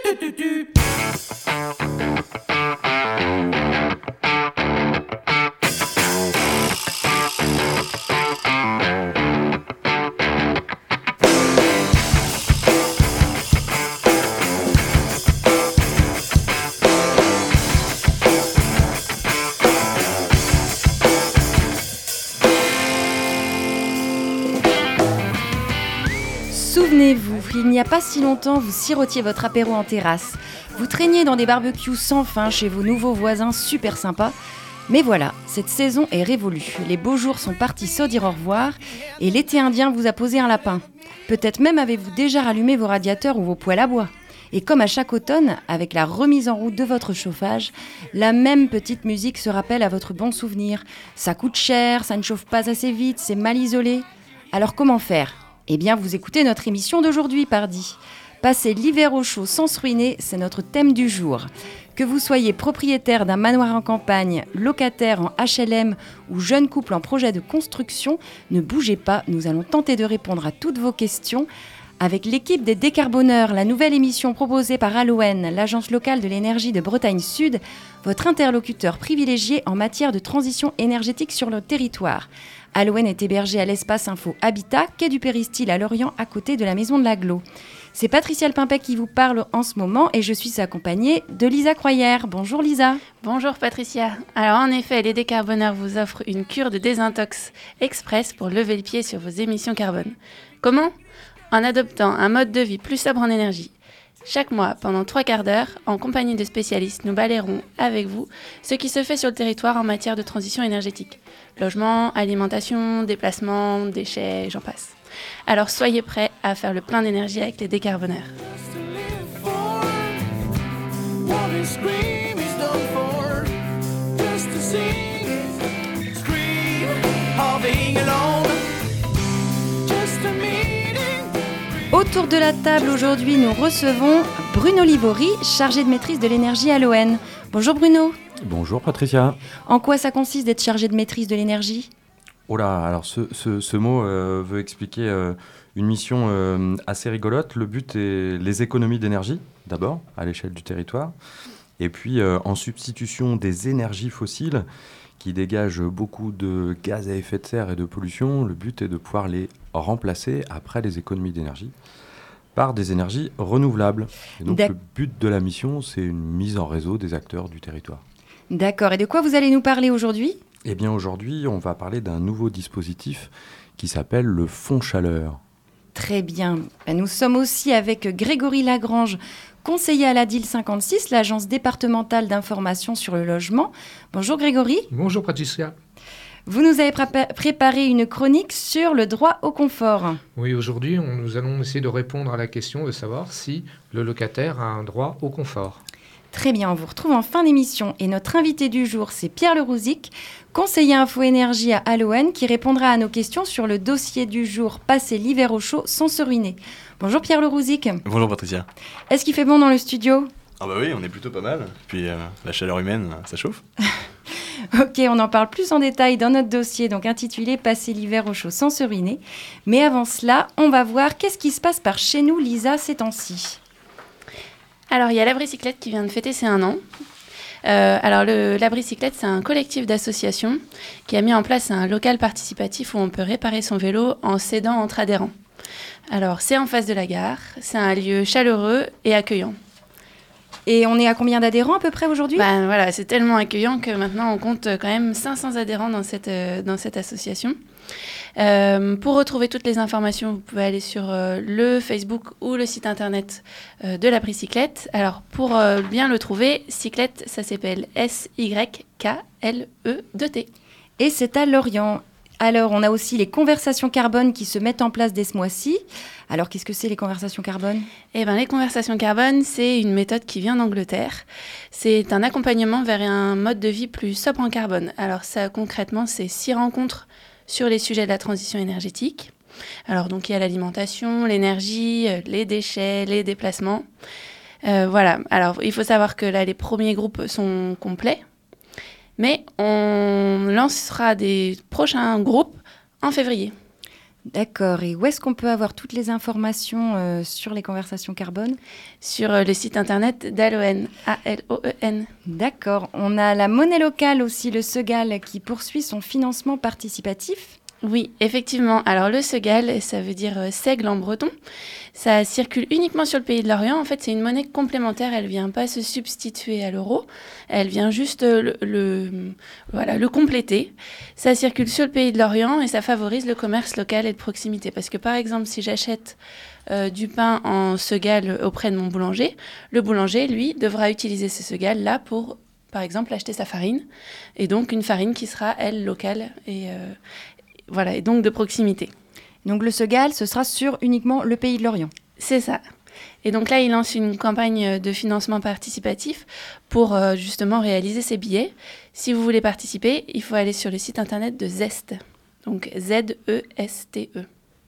Souvenez-vous, il n'y a pas si longtemps, vous sirotiez votre apéro en terrasse. Vous traîniez dans des barbecues sans fin chez vos nouveaux voisins super sympas. Mais voilà, cette saison est révolue. Les beaux jours sont partis sans dire au revoir et l'été indien vous a posé un lapin. Peut-être même avez-vous déjà rallumé vos radiateurs ou vos poêles à bois. Et comme à chaque automne, avec la remise en route de votre chauffage, la même petite musique se rappelle à votre bon souvenir. Ça coûte cher, ça ne chauffe pas assez vite, c'est mal isolé. Alors comment faire ? Eh bien, vous écoutez notre émission d'aujourd'hui, pardi. Passer l'hiver au chaud sans se ruiner, c'est notre thème du jour. Que vous soyez propriétaire d'un manoir en campagne, locataire en HLM ou jeune couple en projet de construction, ne bougez pas, nous allons tenter de répondre à toutes vos questions avec l'équipe des Décarboneurs, la nouvelle émission proposée par Alouen, l'agence locale de l'énergie de Bretagne Sud, votre interlocuteur privilégié en matière de transition énergétique sur le territoire. Alouen est hébergé à l'espace Info Habitat, quai du Péristyle à Lorient, à côté de la maison de l'Aglo. C'est Patricia Lepimpec qui vous parle en ce moment et je suis accompagnée de Lisa Croyère. Bonjour Lisa. Bonjour Patricia. Alors en effet, les Décarboneurs vous offrent une cure de désintox express pour lever le pied sur vos émissions carbone. Comment ? En adoptant un mode de vie plus sobre en énergie. Chaque mois, pendant 3 quarts d'heure, en compagnie de spécialistes, nous balayerons avec vous ce qui se fait sur le territoire en matière de transition énergétique. Logement, alimentation, déplacement, déchets, j'en passe. Alors soyez prêts à faire le plein d'énergie avec les Décarboneurs. Autour de la table aujourd'hui, nous recevons Bruno Livori, chargé de maîtrise de l'énergie à l'ON. Bonjour Bruno. Bonjour Patricia. En quoi ça consiste d'être chargé de maîtrise de l'énergie ? Oh là, alors ce mot veut expliquer une mission assez rigolote. Le but est les économies d'énergie, d'abord, à l'échelle du territoire. Et puis, en substitution des énergies fossiles qui dégagent beaucoup de gaz à effet de serre et de pollution, le but est de pouvoir les remplacer, après les économies d'énergie, par des énergies renouvelables. Et donc, le but de la mission, c'est une mise en réseau des acteurs du territoire. D'accord. Et de quoi vous allez nous parler aujourd'hui ? Eh bien, aujourd'hui, on va parler d'un nouveau dispositif qui s'appelle le Fonds Chaleur. Très bien. Nous sommes aussi avec Grégory Lagrange, conseiller à la DIL 56, l'agence départementale d'information sur le logement. Bonjour Grégory. Bonjour Patricia. Vous nous avez préparé une chronique sur le droit au confort. Oui, aujourd'hui, nous allons essayer de répondre à la question de savoir si le locataire a un droit au confort. Très bien, on vous retrouve en fin d'émission. Et notre invité du jour, c'est Pierre Lerouzic, conseiller info-énergie à Alouen, qui répondra à nos questions sur le dossier du jour, passer l'hiver au chaud sans se ruiner. Bonjour Pierre Lerouzic. Bonjour Patricia. Est-ce qu'il fait bon dans le studio ? Ah bah oui, on est plutôt pas mal. Puis la chaleur humaine, ça chauffe. Ok, on en parle plus en détail dans notre dossier, donc intitulé « Passer l'hiver au chaud sans se ruiner ». Mais avant cela, on va voir qu'est-ce qui se passe par chez nous, Lisa, ces temps-ci. Alors, il y a l'Abricyclette qui vient de fêter ses 1 an. L'Abricyclette, c'est un collectif d'associations qui a mis en place un local participatif où on peut réparer son vélo en s'aidant entre adhérents. Alors, c'est en face de la gare, c'est un lieu chaleureux et accueillant. Et on est à combien d'adhérents à peu près aujourd'hui ? Voilà, c'est tellement accueillant que maintenant on compte quand même 500 adhérents dans cette association. Pour retrouver toutes les informations, vous pouvez aller sur le Facebook ou le site internet de l'Abricyclette. Alors, pour bien le trouver, cyclette, ça s'appelle SYKLE2T. Et c'est à Lorient. Alors, on a aussi les conversations carbone qui se mettent en place dès ce mois-ci. Alors, qu'est-ce que c'est les conversations carbone ? Eh bien, les conversations carbone, c'est une méthode qui vient d'Angleterre. C'est un accompagnement vers un mode de vie plus sobre en carbone. Alors, ça, concrètement, c'est 6 rencontres sur les sujets de la transition énergétique. Alors, donc, il y a l'alimentation, l'énergie, les déchets, les déplacements. Voilà. Alors, il faut savoir que là, les premiers groupes sont complets. Mais on lancera des prochains groupes en février. D'accord. Et où est-ce qu'on peut avoir toutes les informations sur les conversations carbone ? Sur le site internet d'Aloen, A-L-O-E-N. D'accord. On a la monnaie locale aussi, le Segal, qui poursuit son financement participatif. Oui, effectivement. Alors le Segal, ça veut dire seigle en breton. Ça circule uniquement sur le pays de l'Orient. En fait, c'est une monnaie complémentaire. Elle ne vient pas se substituer à l'euro. Elle vient juste le compléter. Ça circule sur le pays de l'Orient et ça favorise le commerce local et de proximité. Parce que par exemple, si j'achète du pain en Segal auprès de mon boulanger, le boulanger, lui, devra utiliser ce Segal-là pour, par exemple, acheter sa farine. Et donc une farine qui sera, elle, locale et donc de proximité. Donc le Segal, ce sera sur uniquement le pays de l'Orient. C'est ça. Et donc là, il lance une campagne de financement participatif pour justement réaliser ces billets. Si vous voulez participer, il faut aller sur le site internet de Zeste. Donc Z-E-S-T-E.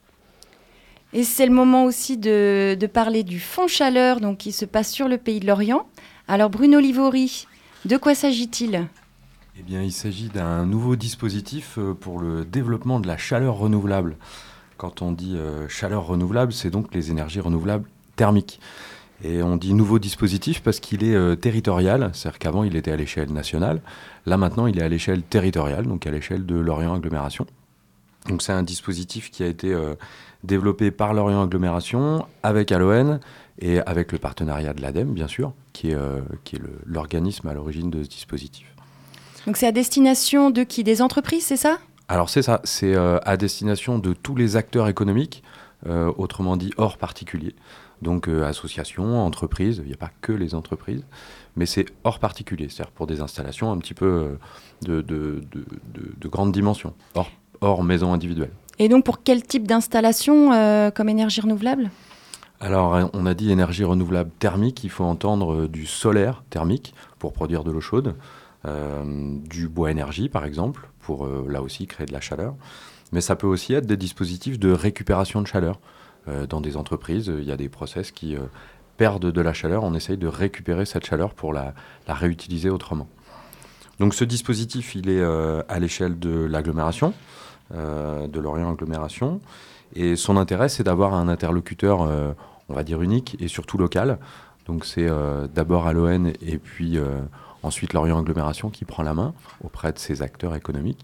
Et c'est le moment aussi de parler du Fonds Chaleur, donc, qui se passe sur le pays de l'Orient. Alors Bruno Livori, de quoi s'agit-il ? Eh bien, il s'agit d'un nouveau dispositif pour le développement de la chaleur renouvelable. Quand on dit chaleur renouvelable, c'est donc les énergies renouvelables thermiques. Et on dit nouveau dispositif parce qu'il est territorial, c'est-à-dire qu'avant il était à l'échelle nationale. Là maintenant il est à l'échelle territoriale, donc à l'échelle de Lorient Agglomération. Donc c'est un dispositif qui a été développé par Lorient Agglomération avec Aloen et avec le partenariat de l'ADEME, bien sûr, qui est l'organisme à l'origine de ce dispositif. Donc c'est à destination de qui ? Des entreprises, c'est ça ? Alors c'est ça, c'est à destination de tous les acteurs économiques, autrement dit hors particulier. Donc associations, entreprises, il n'y a pas que les entreprises, mais c'est hors particulier, c'est-à-dire pour des installations un petit peu de grande dimension, hors maison individuelle. Et donc pour quel type d'installation comme énergie renouvelable ? Alors on a dit énergie renouvelable thermique, il faut entendre du solaire thermique pour produire de l'eau chaude, du bois énergie par exemple, pour là aussi créer de la chaleur, mais ça peut aussi être des dispositifs de récupération de chaleur. Dans des entreprises, il y a des process qui perdent de la chaleur, on essaye de récupérer cette chaleur pour la réutiliser autrement. Donc ce dispositif, il est à l'échelle de l'agglomération, de Lorient Agglomération, et son intérêt, c'est d'avoir un interlocuteur, on va dire unique, et surtout local. Donc c'est d'abord Aloen et puis ensuite Lorient Agglomération qui prend la main auprès de ces acteurs économiques.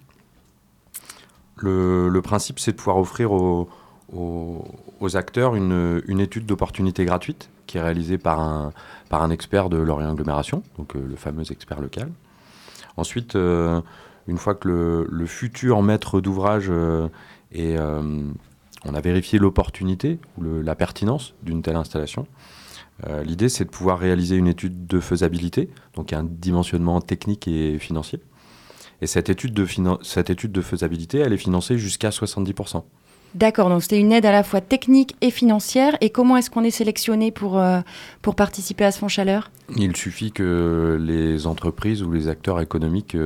Le principe, c'est de pouvoir offrir aux acteurs une étude d'opportunité gratuite qui est réalisée par un expert de Lorient Agglomération, donc le fameux expert local. Ensuite, une fois que le futur maître d'ouvrage on a vérifié l'opportunité ou la pertinence d'une telle installation, l'idée c'est de pouvoir réaliser une étude de faisabilité, donc un dimensionnement technique et financier. Et cette étude de faisabilité, elle est financée jusqu'à 70%. D'accord, donc c'était une aide à la fois technique et financière. Et comment est-ce qu'on est sélectionné pour participer à ce fonds chaleur ? Il suffit que les entreprises ou les acteurs économiques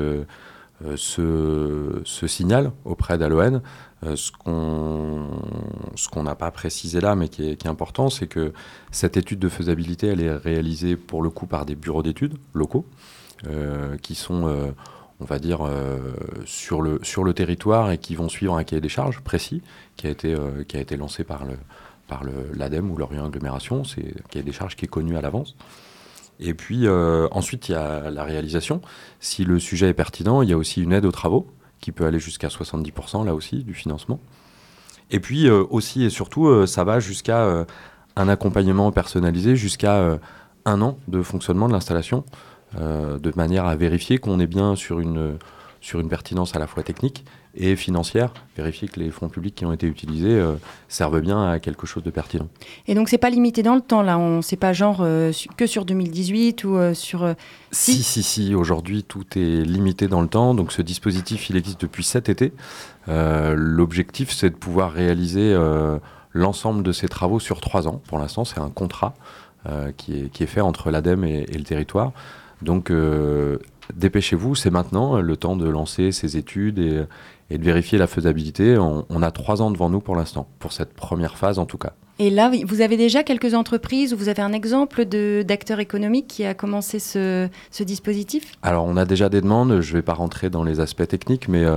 se signalent auprès d'Aloen. Ce qu'on n'a pas précisé là, mais qui est important, c'est que cette étude de faisabilité, elle est réalisée pour le coup par des bureaux d'études locaux qui sont... on va dire, sur le territoire et qui vont suivre un cahier des charges précis qui a été lancé par l'ADEME ou Lorient Agglomération. C'est un cahier des charges qui est connu à l'avance. Et puis ensuite, il y a la réalisation. Si le sujet est pertinent, il y a aussi une aide aux travaux qui peut aller jusqu'à 70% là aussi du financement. Et puis aussi et surtout, ça va jusqu'à un accompagnement personnalisé jusqu'à 1 an de fonctionnement de l'installation. De manière à vérifier qu'on est bien sur une pertinence à la fois technique et financière, vérifier que les fonds publics qui ont été utilisés servent bien à quelque chose de pertinent. Et donc c'est pas limité dans le temps là, c'est pas genre que sur 2018 ou sur... Si, aujourd'hui tout est limité dans le temps, donc ce dispositif il existe depuis cet été. L'objectif c'est de pouvoir réaliser l'ensemble de ces travaux sur 3 ans. Pour l'instant c'est un contrat qui est fait entre l'ADEME et le territoire. Donc dépêchez-vous, c'est maintenant le temps de lancer ces études et de vérifier la faisabilité. On a 3 ans devant nous pour l'instant, pour cette première phase en tout cas. Et là, vous avez déjà quelques entreprises ou vous avez un exemple d'acteurs économiques qui a commencé ce dispositif ? Alors on a déjà des demandes, je ne vais pas rentrer dans les aspects techniques, mais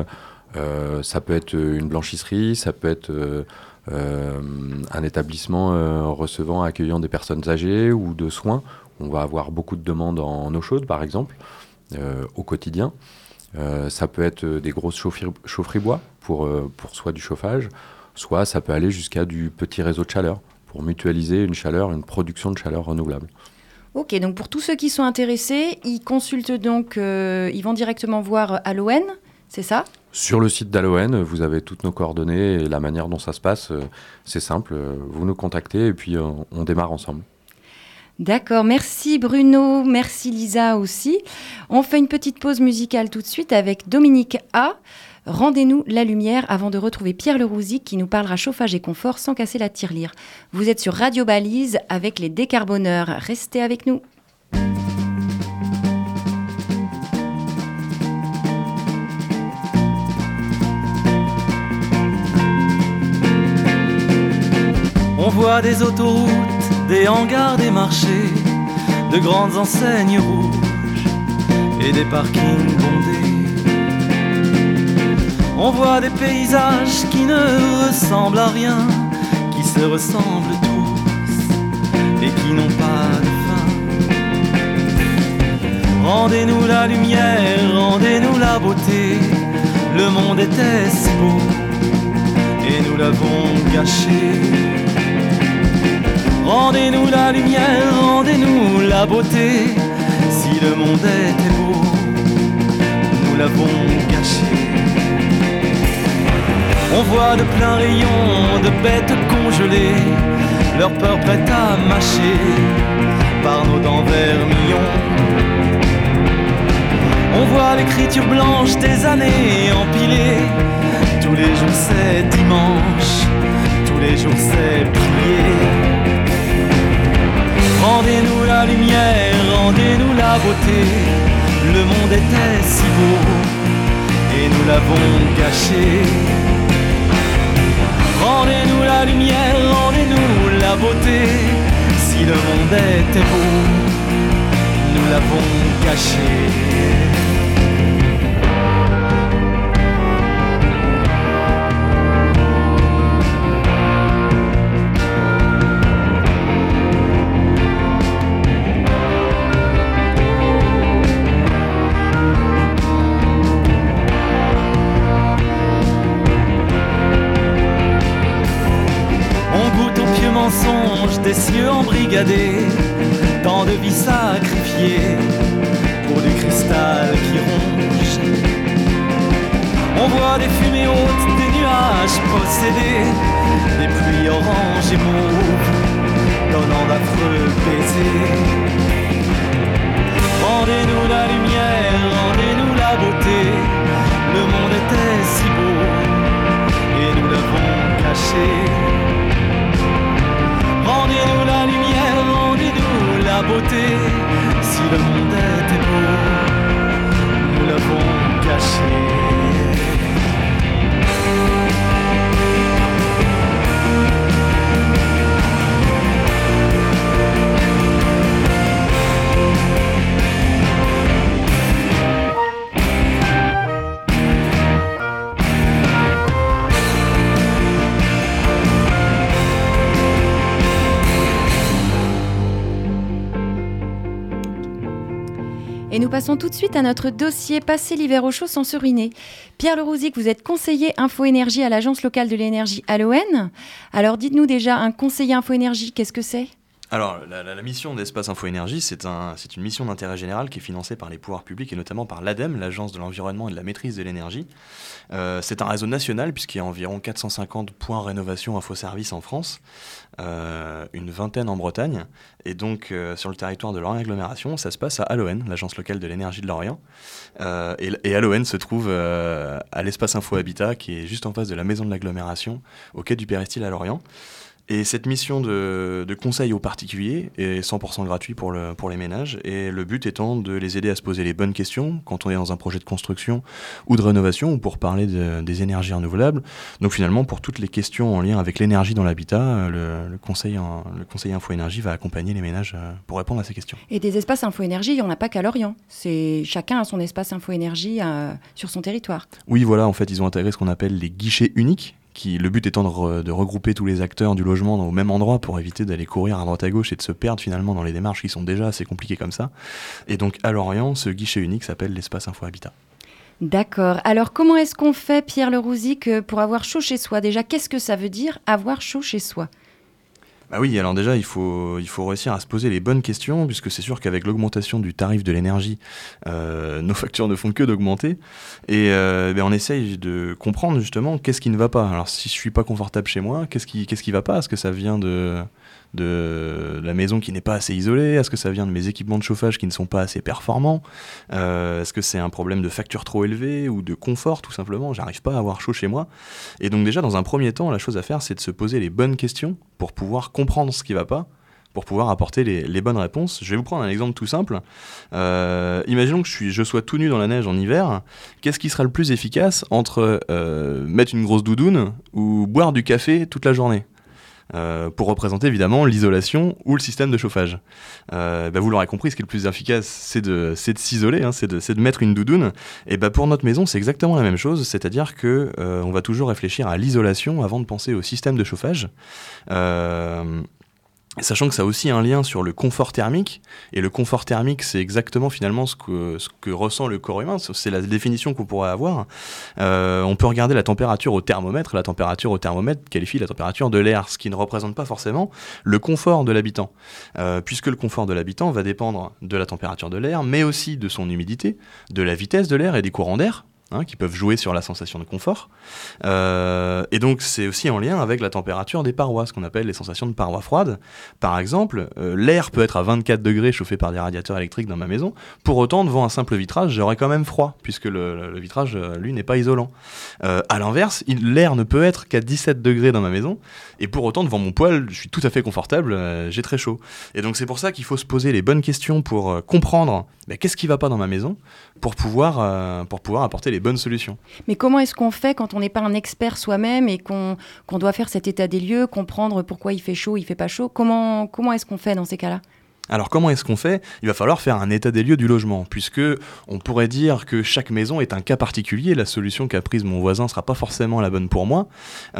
Ça peut être une blanchisserie, ça peut être un établissement accueillant des personnes âgées ou de soins. On va avoir beaucoup de demandes en eau chaude, par exemple, au quotidien. Ça peut être des grosses chaufferies bois pour soit du chauffage, soit ça peut aller jusqu'à du petit réseau de chaleur pour mutualiser une production de chaleur renouvelable. Ok, donc pour tous ceux qui sont intéressés, ils consultent donc, ils vont directement voir Aloen, c'est ça ? Sur le site d'Aloen, vous avez toutes nos coordonnées et la manière dont ça se passe, c'est simple, vous nous contactez et puis on démarre ensemble. D'accord, merci Bruno, merci Lisa aussi. On fait une petite pause musicale tout de suite avec Dominique A. Rendez-nous la lumière avant de retrouver Pierre Lerouzic qui nous parlera chauffage et confort sans casser la tirelire. Vous êtes sur Radio Balise avec les décarboneurs. Restez avec nous. On voit des autoroutes, des hangars, des marchés, de grandes enseignes rouges et des parkings bondés. On voit des paysages qui ne ressemblent à rien, qui se ressemblent tous et qui n'ont pas de fin. Rendez-nous la lumière, rendez-nous la beauté, le monde était si beau et nous l'avons gâché. Rendez-nous la lumière, rendez-nous la beauté, si le monde était beau, nous l'avons gâché. On voit de pleins rayons de bêtes congelées, leur peur prête à mâcher par nos dents vermillons. On voit l'écriture blanche des années empilées, tous les jours c'est dimanche, tous les jours c'est prier. Rendez-nous la lumière, rendez-nous la beauté, le monde était si beau et nous l'avons gâché. Rendez-nous la lumière, rendez-nous la beauté, si le monde était beau, nous l'avons gâché. Des cieux embrigadés, tant de vies sacrifiées pour du cristal qui ronge. On voit des fumées hautes, des nuages possédés, des pluies oranges et mauves, donnant d'affreux baisers. Rendez-nous la lumière, rendez-nous la beauté, le monde était si beau et nous l'avons caché. Rendez-nous la lumière, rendez-nous la beauté, si le monde était beau, nous l'avons caché. Et nous passons tout de suite à notre dossier Passer l'hiver au chaud sans se ruiner. Pierre Lerouzic, vous êtes conseiller info-énergie à l'Agence locale de l'énergie Aloen. Alors dites-nous déjà, un conseiller info-énergie, qu'est-ce que c'est ? Alors, la mission d'Espace Info Énergie, c'est une mission d'intérêt général qui est financée par les pouvoirs publics et notamment par l'ADEME, l'Agence de l'environnement et de la maîtrise de l'énergie. C'est un réseau national puisqu'il y a environ 450 points rénovation info-service en France, une vingtaine en Bretagne. Et donc, sur le territoire de Lorient Agglomération, ça se passe à Aloen, l'Agence locale de l'énergie de Lorient. Et Aloen se trouve à l'Espace Info Habitat qui est juste en face de la maison de l'agglomération, au quai du Péristyle à Lorient. Et cette mission de conseil aux particuliers est 100% gratuit pour les ménages, et le but étant de les aider à se poser les bonnes questions quand on est dans un projet de construction ou de rénovation, ou pour parler des énergies renouvelables. Donc finalement, pour toutes les questions en lien avec l'énergie dans l'habitat, le conseil Info Énergie va accompagner les ménages pour répondre à ces questions. Et des espaces Info Énergie, il n'y en a pas qu'à Lorient. Chacun a son espace Info Énergie sur son territoire. Oui, voilà, en fait, ils ont intégré ce qu'on appelle les guichets uniques. Le but étant de regrouper tous les acteurs du logement au même endroit pour éviter d'aller courir à droite à gauche et de se perdre finalement dans les démarches qui sont déjà assez compliquées comme ça. Et donc à Lorient, ce guichet unique s'appelle l'espace Info Habitat. D'accord. Alors comment est-ce qu'on fait, Pierre Le Rouzic, pour avoir chaud chez soi ? Déjà, qu'est-ce que ça veut dire avoir chaud chez soi ? Bah oui, alors déjà, il faut réussir à se poser les bonnes questions, puisque c'est sûr qu'avec l'augmentation du tarif de l'énergie, nos factures ne font que d'augmenter. Et on essaye de comprendre justement qu'est-ce qui ne va pas. Alors si je suis pas confortable chez moi, qu'est-ce qui va pas ? Est-ce que ça vient de la maison qui n'est pas assez isolée ? Est-ce que ça vient de mes équipements de chauffage qui ne sont pas assez performants ? Est-ce que c'est un problème de facture trop élevée ou de confort tout simplement ? J'arrive pas à avoir chaud chez moi. Et donc déjà, dans un premier temps, la chose à faire, c'est de se poser les bonnes questions pour pouvoir comprendre ce qui va pas, pour pouvoir apporter les bonnes réponses. Je vais vous prendre un exemple tout simple. Imaginons que je sois tout nu dans la neige en hiver. Qu'est-ce qui sera le plus efficace entre mettre une grosse doudoune ou boire du café toute la journée ? Pour représenter évidemment l'isolation ou le système de chauffage. Vous l'aurez compris, ce qui est le plus efficace, c'est de s'isoler, c'est de mettre une doudoune. Et pour notre maison, c'est exactement la même chose, c'est-à-dire que on va toujours réfléchir à l'isolation avant de penser au système de chauffage. Sachant que ça a aussi un lien sur le confort thermique, et le confort thermique, c'est exactement finalement ce que ressent le corps humain, c'est la définition qu'on pourrait avoir. On peut regarder la température au thermomètre qualifie la température de l'air, ce qui ne représente pas forcément le confort de l'habitant, puisque le confort de l'habitant va dépendre de la température de l'air, mais aussi de son humidité, de la vitesse de l'air et des courants d'air, qui peuvent jouer sur la sensation de confort. Et donc c'est aussi en lien avec la température des parois, ce qu'on appelle les sensations de parois froides. Par exemple, l'air peut être à 24 degrés chauffé par des radiateurs électriques dans ma maison. Pour autant, devant un simple vitrage, j'aurai quand même froid, puisque le vitrage, lui, n'est pas isolant. À l'inverse, l'air ne peut être qu'à 17 degrés dans ma maison, et pour autant, devant mon poêle, je suis tout à fait confortable, j'ai très chaud. Et donc c'est pour ça qu'il faut se poser les bonnes questions pour comprendre qu'est-ce qui ne va pas dans ma maison, pour pouvoir apporter les bonnes solutions. Mais comment est-ce qu'on fait quand on n'est pas un expert soi-même et qu'on doit faire cet état des lieux, comprendre pourquoi il fait chaud, il fait pas chaud ? Comment est-ce qu'on fait dans ces cas-là ? Alors comment est-ce qu'on fait ? Il va falloir faire un état des lieux du logement, puisque on pourrait dire que chaque maison est un cas particulier. La solution qu'a prise mon voisin ne sera pas forcément la bonne pour moi.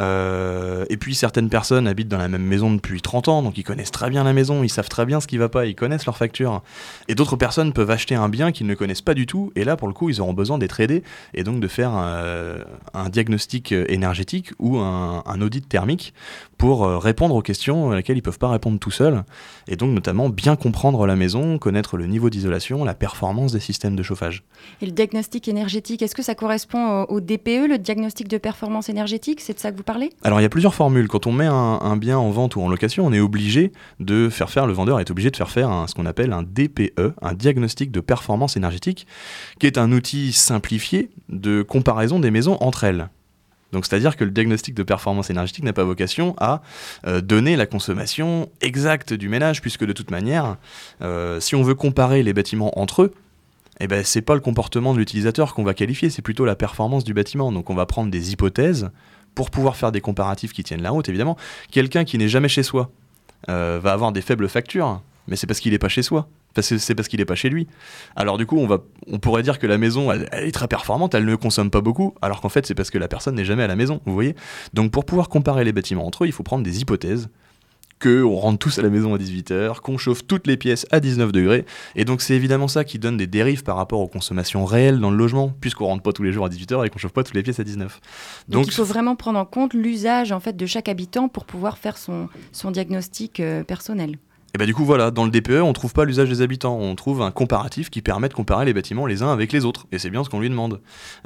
Et puis certaines personnes habitent dans la même maison depuis 30 ans, donc ils connaissent très bien la maison, ils savent très bien ce qui ne va pas, ils connaissent leurs factures. Et d'autres personnes peuvent acheter un bien qu'ils ne connaissent pas du tout, et là pour le coup ils auront besoin d'être aidés, et donc de faire un diagnostic énergétique ou un audit thermique pour répondre aux questions auxquelles ils ne peuvent pas répondre tout seuls, et donc notamment bien comprendre la maison, connaître le niveau d'isolation, la performance des systèmes de chauffage. Et le diagnostic énergétique, est-ce que ça correspond au DPE, le diagnostic de performance énergétique ? C'est de ça que vous parlez ? Alors il y a plusieurs formules. Quand on met un bien en vente ou en location, on est obligé de le vendeur est obligé de faire ce qu'on appelle un DPE, un diagnostic de performance énergétique, qui est un outil simplifié de comparaison des maisons entre elles. Donc c'est-à-dire que le diagnostic de performance énergétique n'a pas vocation à donner la consommation exacte du ménage, puisque de toute manière, si on veut comparer les bâtiments entre eux, c'est pas le comportement de l'utilisateur qu'on va qualifier, c'est plutôt la performance du bâtiment. Donc on va prendre des hypothèses pour pouvoir faire des comparatifs qui tiennent la route, évidemment. Quelqu'un qui n'est jamais chez soi va avoir des faibles factures, mais c'est parce qu'il n'est pas chez soi. C'est parce qu'il n'est pas chez lui. Alors du coup, on pourrait dire que la maison, elle est très performante, elle ne consomme pas beaucoup, alors qu'en fait, c'est parce que la personne n'est jamais à la maison, vous voyez ? Donc pour pouvoir comparer les bâtiments entre eux, il faut prendre des hypothèses, qu'on rentre tous à la maison à 18h, qu'on chauffe toutes les pièces à 19 degrés, et donc c'est évidemment ça qui donne des dérives par rapport aux consommations réelles dans le logement, puisqu'on rentre pas tous les jours à 18h et qu'on chauffe pas toutes les pièces à 19. Donc il faut vraiment prendre en compte l'usage en fait, de chaque habitant pour pouvoir faire son diagnostic personnel. Et du coup voilà, dans le DPE on trouve pas l'usage des habitants, on trouve un comparatif qui permet de comparer les bâtiments les uns avec les autres, et c'est bien ce qu'on lui demande.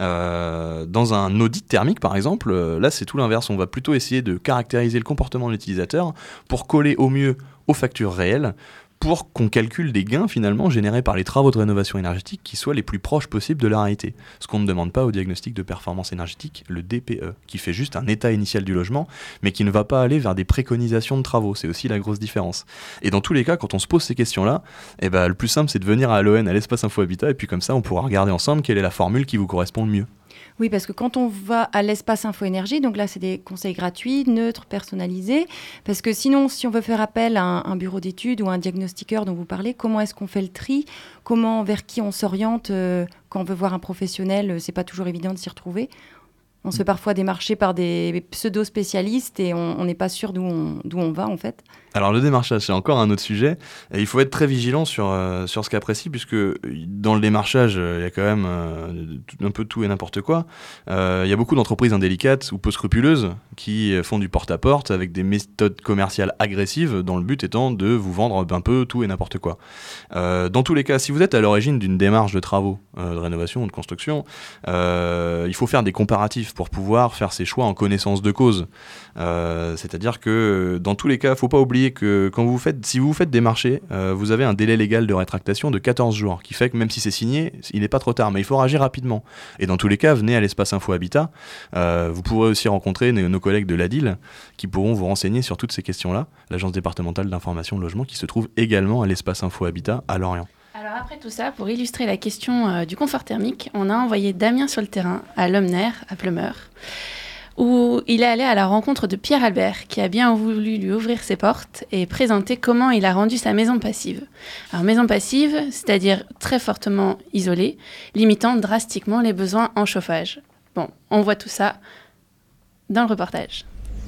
Dans un audit thermique par exemple, là c'est tout l'inverse, on va plutôt essayer de caractériser le comportement de l'utilisateur pour coller au mieux aux factures réelles, pour qu'on calcule des gains finalement générés par les travaux de rénovation énergétique qui soient les plus proches possibles de la réalité. Ce qu'on ne demande pas au diagnostic de performance énergétique, le DPE, qui fait juste un état initial du logement, mais qui ne va pas aller vers des préconisations de travaux. C'est aussi la grosse différence. Et dans tous les cas, quand on se pose ces questions-là, le plus simple, c'est de venir à l'ON, à l'espace Info Habitat, et puis comme ça, on pourra regarder ensemble quelle est la formule qui vous correspond le mieux. Oui, parce que quand on va à l'espace Info Énergie, donc là, c'est des conseils gratuits, neutres, personnalisés. Parce que sinon, si on veut faire appel à un bureau d'études ou à un diagnostiqueur dont vous parlez, comment est-ce qu'on fait le tri ? Vers qui on s'oriente quand on veut voir un professionnel ? C'est pas toujours évident de s'y retrouver. On se fait parfois démarcher par des pseudo-spécialistes et on n'est pas sûr d'où on va, en fait. Alors le démarchage, c'est encore un autre sujet. Et il faut être très vigilant sur ce cas précis, puisque dans le démarchage, il y a quand même un peu tout et n'importe quoi. Il y a beaucoup d'entreprises indélicates ou peu scrupuleuses qui font du porte-à-porte avec des méthodes commerciales agressives, dont le but étant de vous vendre un peu tout et n'importe quoi. Dans tous les cas, si vous êtes à l'origine d'une démarche de travaux, de rénovation ou de construction, il faut faire des comparatifs pour pouvoir faire ses choix en connaissance de cause. C'est-à-dire que dans tous les cas, il ne faut pas oublier que si vous vous faites démarcher, vous avez un délai légal de rétractation de 14 jours, qui fait que même si c'est signé, il n'est pas trop tard, mais il faut réagir rapidement. Et dans tous les cas, venez à l'espace Info Habitat. Vous pourrez aussi rencontrer nos collègues de l'ADIL qui pourront vous renseigner sur toutes ces questions-là, l'Agence départementale d'information de logement qui se trouve également à l'espace Info Habitat à Lorient. Alors après tout ça, pour illustrer la question du confort thermique, on a envoyé Damien sur le terrain à Lomner, à Plumeur, où il est allé à la rencontre de Pierre Albert, qui a bien voulu lui ouvrir ses portes et présenter comment il a rendu sa maison passive. Alors maison passive, c'est-à-dire très fortement isolée, limitant drastiquement les besoins en chauffage. Bon, on voit tout ça dans le reportage.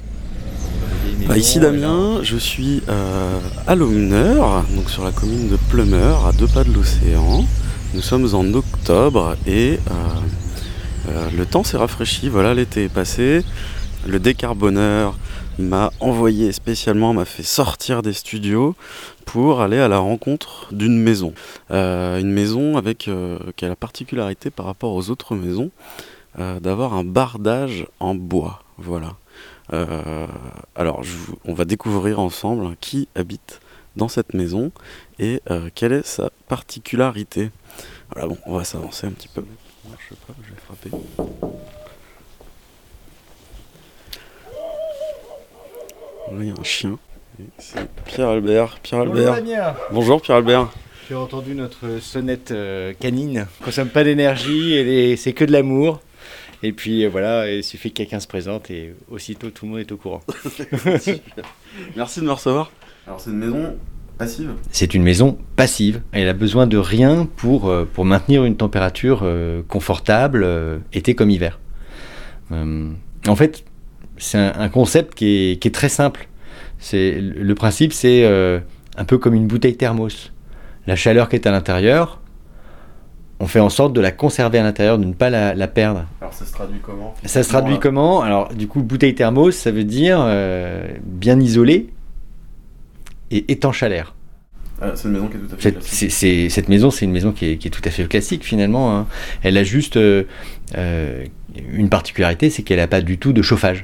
Ici Damien, je suis à Lomner, donc sur la commune de Plumeur, à 2 pas de l'océan. Nous sommes en octobre et le temps s'est rafraîchi, voilà, l'été est passé. Le décarboneur m'a envoyé spécialement, m'a fait sortir des studios pour aller à la rencontre d'une maison. Une maison qui a la particularité par rapport aux autres maisons d'avoir un bardage en bois, voilà. Alors, on va découvrir ensemble qui habite dans cette maison et quelle est sa particularité. Voilà, bon, on va s'avancer un petit peu. Ça marche pas, je vais frapper. Là, il y a un chien. C'est Pierre Albert. Bonjour Damien. Bonjour Pierre Albert. J'ai entendu notre sonnette canine. On ne consomme pas d'énergie et c'est que de l'amour. Et puis voilà, il suffit que quelqu'un se présente et aussitôt tout le monde est au courant. Merci de me recevoir. Alors c'est une maison passive ? C'est une maison passive. Elle a besoin de rien pour maintenir une température confortable, été comme hiver. En fait, c'est un concept qui est très simple. Le principe, c'est un peu comme une bouteille thermos. La chaleur qui est à l'intérieur, on fait en sorte de la conserver à l'intérieur, de ne pas la perdre. Alors ça se traduit comment ? Ça se traduit comment ? Alors du coup, bouteille thermos, ça veut dire bien isolée et étanche à l'air. C'est une maison qui est tout à fait classique. Cette maison, c'est une maison qui est tout à fait classique finalement. Hein. Elle a juste une particularité, c'est qu'elle n'a pas du tout de chauffage.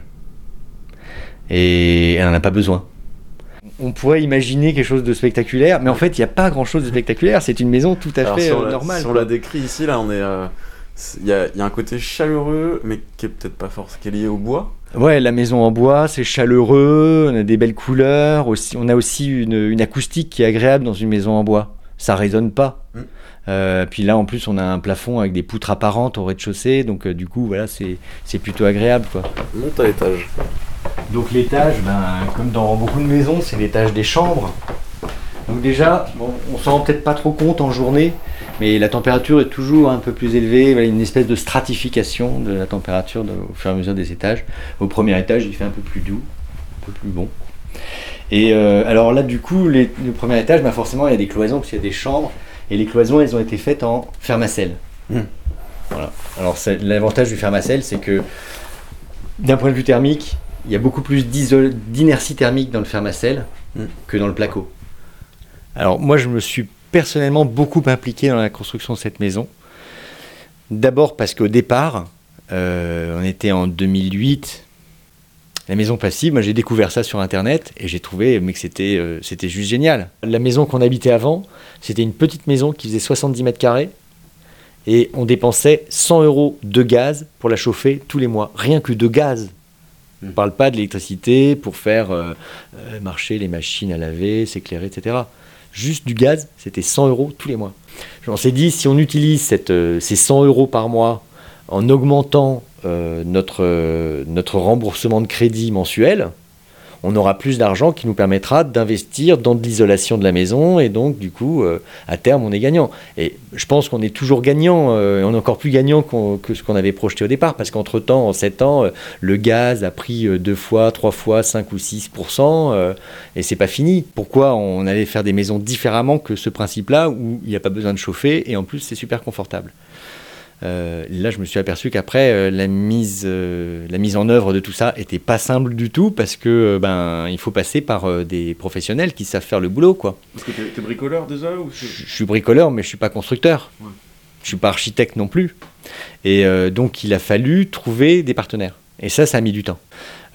Et elle n'en a pas besoin. On pourrait imaginer quelque chose de spectaculaire, mais en fait, il n'y a pas grand-chose de spectaculaire. C'est une maison tout à fait normale. Si on la décrit ici, là, on est... Il y a un côté chaleureux, mais qui est peut-être pas forcément, qui est lié au bois. Ouais, la maison en bois, c'est chaleureux, on a des belles couleurs. On a aussi une acoustique qui est agréable dans une maison en bois. Ça résonne pas. Puis là, en plus, on a un plafond avec des poutres apparentes au rez-de-chaussée, donc du coup, voilà, c'est plutôt agréable, quoi. Monte à l'étage. Donc l'étage, comme dans beaucoup de maisons, c'est l'étage des chambres. Donc déjà, on s'en rend peut-être pas trop compte en journée, mais la température est toujours un peu plus élevée. Voilà, une espèce de stratification de la température au fur et à mesure des étages. Au premier étage, il fait un peu plus doux, un peu plus bon. Et alors là, du coup, le premier étage, forcément, il y a des cloisons, parce qu'il y a des chambres. Et les cloisons, elles ont été faites en fermacelle. Voilà. Alors l'avantage du fermacelle, c'est que d'un point de vue thermique, il y a beaucoup plus d'inertie thermique dans le fermacelle que dans le placo. Alors moi, je me suis personnellement beaucoup impliqué dans la construction de cette maison. D'abord parce qu'au départ, on était en 2008, La maison passive, moi j'ai découvert ça sur internet et j'ai trouvé que c'était juste génial. La maison qu'on habitait avant, c'était une petite maison qui faisait 70 mètres carrés et on dépensait 100 € de gaz pour la chauffer tous les mois. Rien que de gaz. On ne parle pas de l'électricité pour faire marcher les machines à laver, s'éclairer, etc. Juste du gaz, c'était 100 € tous les mois. On s'est dit, si on utilise ces 100 € par mois en augmentant notre remboursement de crédit mensuel, on aura plus d'argent qui nous permettra d'investir dans de l'isolation de la maison et donc du coup à terme on est gagnant. Et je pense qu'on est toujours gagnant, on est encore plus gagnant que ce qu'on avait projeté au départ parce qu'entre temps en 7 ans le gaz a pris 2 fois, 3 fois, 5 ou 6% et c'est pas fini. Pourquoi on allait faire des maisons différemment que ce principe-là où il n'y a pas besoin de chauffer et en plus c'est super confortable. Là, je me suis aperçu qu'après, la mise en œuvre de tout ça n'était pas simple du tout parce que il faut passer par des professionnels qui savent faire le boulot, quoi. Parce que t'es bricoleur déjà ou Je suis bricoleur, mais je suis pas constructeur. Ouais. Je suis pas architecte non plus. Et donc, il a fallu trouver des partenaires. Et ça a mis du temps.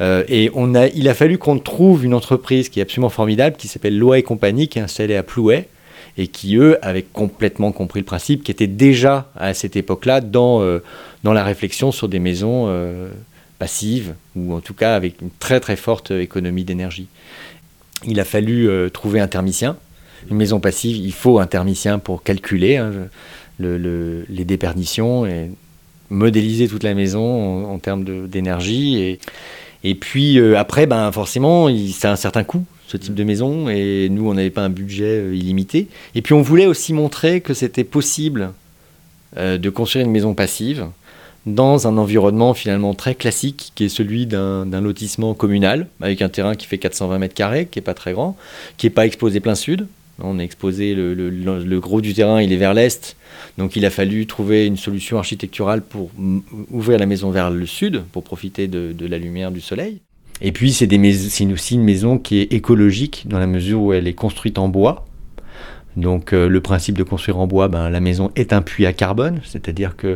Il a fallu qu'on trouve une entreprise qui est absolument formidable, qui s'appelle Loa et Compagnie, qui est installée à Plouay. Et qui, eux, avaient complètement compris le principe, qui était déjà, à cette époque-là, dans la réflexion sur des maisons passives, ou en tout cas avec une très très forte économie d'énergie. Il a fallu trouver un thermicien. Une maison passive, il faut un thermicien pour calculer les déperditions et modéliser toute la maison en termes d'énergie. Et puis après, forcément, ça a un certain coût, ce type de maison, et nous, on n'avait pas un budget illimité. Et puis, on voulait aussi montrer que c'était possible de construire une maison passive dans un environnement finalement très classique, qui est celui d'un lotissement communal, avec un terrain qui fait 420 mètres carrés, qui n'est pas très grand, qui n'est pas exposé plein sud. On est exposé, le gros du terrain, il est vers l'est, donc il a fallu trouver une solution architecturale pour ouvrir la maison vers le sud, pour profiter de la lumière du soleil. Et puis, c'est aussi une maison qui est écologique dans la mesure où elle est construite en bois. Donc, le principe de construire en bois, la maison est un puits à carbone, c'est-à-dire que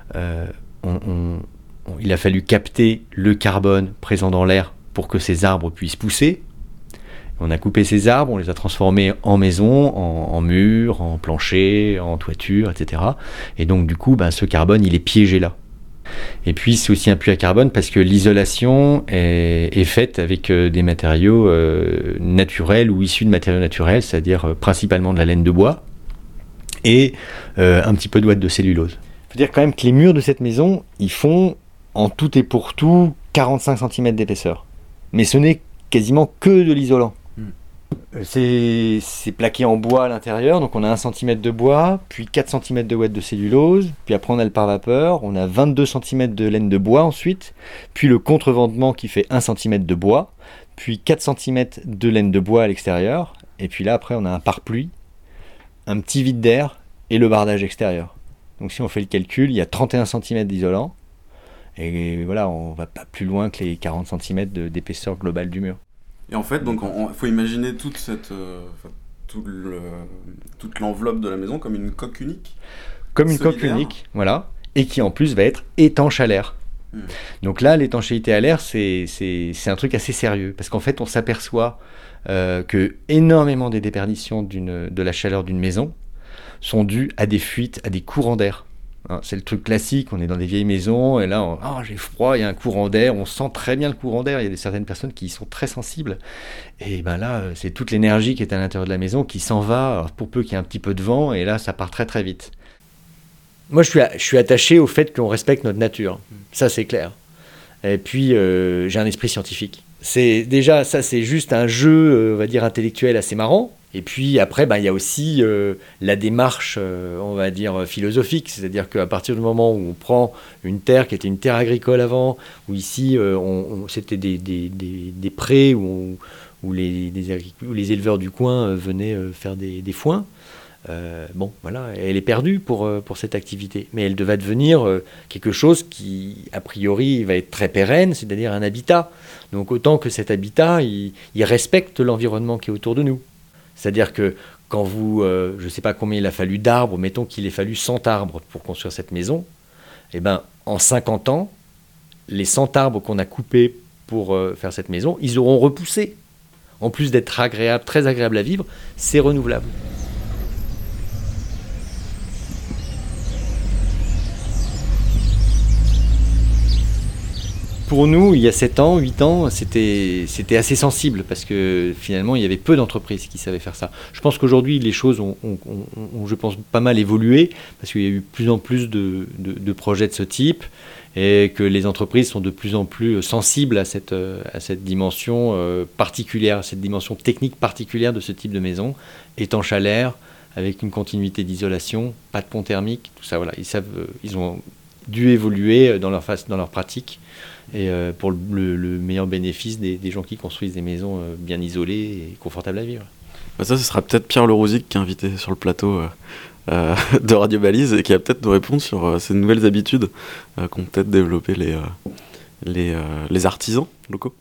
il a fallu capter le carbone présent dans l'air pour que ces arbres puissent pousser. On a coupé ces arbres, on les a transformés en maisons, en murs, en planchers, en toitures, etc. Et donc, du coup, ce carbone, il est piégé là. Et puis c'est aussi un puits à carbone parce que l'isolation est faite avec des matériaux naturels ou issus de matériaux naturels, c'est-à-dire principalement de la laine de bois et un petit peu de ouate de cellulose. Il faut dire quand même que les murs de cette maison, ils font en tout et pour tout 45 cm d'épaisseur. Mais ce n'est quasiment que de l'isolant. C'est plaqué en bois à l'intérieur, donc on a 1 cm de bois, puis 4 cm de ouate de cellulose, puis après on a le pare-vapeur, on a 22 cm de laine de bois ensuite, puis le contrevendement qui fait 1 cm de bois, puis 4 cm de laine de bois à l'extérieur, et puis là après on a un pare-pluie, un petit vide d'air et le bardage extérieur. Donc si on fait le calcul, il y a 31 cm d'isolant, et voilà, on va pas plus loin que les 40 cm d'épaisseur globale du mur. Et en fait, donc, il faut imaginer toute l'enveloppe de la maison comme une coque unique. Comme une coque unique, voilà, et qui en plus va être étanche à l'air. Donc là, l'étanchéité à l'air, c'est un truc assez sérieux, parce qu'en fait, on s'aperçoit que énormément des déperditions de la chaleur d'une maison sont dues à des fuites, à des courants d'air. C'est le truc classique, on est dans des vieilles maisons, et là, j'ai froid, il y a un courant d'air, on sent très bien le courant d'air, il y a certaines personnes qui y sont très sensibles, et là, c'est toute l'énergie qui est à l'intérieur de la maison qui s'en va, alors pour peu qu'il y ait un petit peu de vent, et là, ça part très très vite. Moi, je suis attaché au fait qu'on respecte notre nature, ça c'est clair. Et puis, j'ai un esprit scientifique. C'est juste un jeu, on va dire, intellectuel assez marrant. Et puis après, il y a aussi la démarche, on va dire, philosophique. C'est-à-dire qu'à partir du moment où on prend une terre qui était une terre agricole avant, où ici, c'était des prés où les éleveurs du coin venaient faire des foins, voilà, elle est perdue pour cette activité. Mais elle devait devenir quelque chose qui, a priori, va être très pérenne, c'est-à-dire un habitat. Donc autant que cet habitat, il respecte l'environnement qui est autour de nous. C'est-à-dire que quand je ne sais pas combien il a fallu d'arbres, mettons qu'il ait fallu 100 arbres pour construire cette maison, en 50 ans, les 100 arbres qu'on a coupés pour faire cette maison, ils auront repoussé. En plus d'être agréable, très agréable à vivre, c'est renouvelable. Pour nous, il y a 7 ans, 8 ans, c'était assez sensible parce que finalement, il y avait peu d'entreprises qui savaient faire ça. Je pense qu'aujourd'hui, les choses ont je pense, pas mal évolué parce qu'il y a eu de plus en plus de projets de ce type et que les entreprises sont de plus en plus sensibles à cette dimension particulière, à cette dimension technique particulière de ce type de maison, étanche à l'air, avec une continuité d'isolation, pas de pont thermique, tout ça. Voilà, ils ont dû évoluer dans leur pratique. Et pour le meilleur bénéfice des gens qui construisent des maisons bien isolées et confortables à vivre. Bah ça, ce sera peut-être Pierre Lerouzic qui est invité sur le plateau de Radio Balise et qui va peut-être nous répondre sur ces nouvelles habitudes qu'ont peut-être développées les artisans locaux.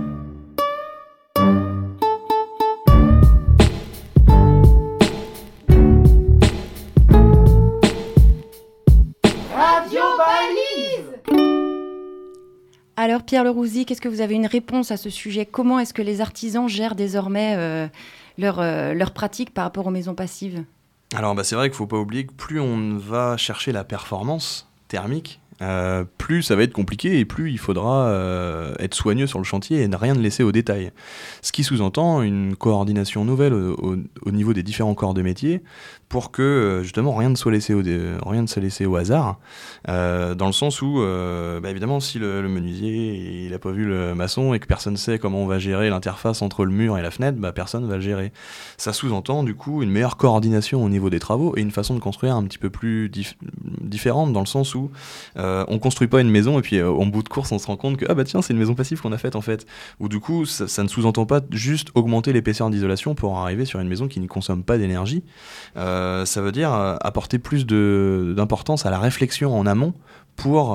Alors Pierre Lerouzic, est-ce que vous avez une réponse à ce sujet ? Comment est-ce que les artisans gèrent désormais leur pratique par rapport aux maisons passives ? Alors c'est vrai qu'il ne faut pas oublier que plus on va chercher la performance thermique, plus ça va être compliqué et plus il faudra être soigneux sur le chantier et ne rien laisser au détail. Ce qui sous-entend une coordination nouvelle au niveau des différents corps de métier pour que justement rien ne soit laissé au hasard, dans le sens où évidemment si le menuisier il n'a pas vu le maçon et que personne ne sait comment on va gérer l'interface entre le mur et la fenêtre, personne ne va le gérer. Ça sous-entend du coup une meilleure coordination au niveau des travaux et une façon de construire un petit peu plus différente, dans le sens où on construit pas une maison et puis en bout de course on se rend compte que tiens, c'est une maison passive qu'on a faite en fait. Ou du coup ça ne sous-entend pas juste augmenter l'épaisseur d'isolation pour arriver sur une maison qui ne consomme pas d'énergie. Ça veut dire apporter plus d'importance à la réflexion en amont pour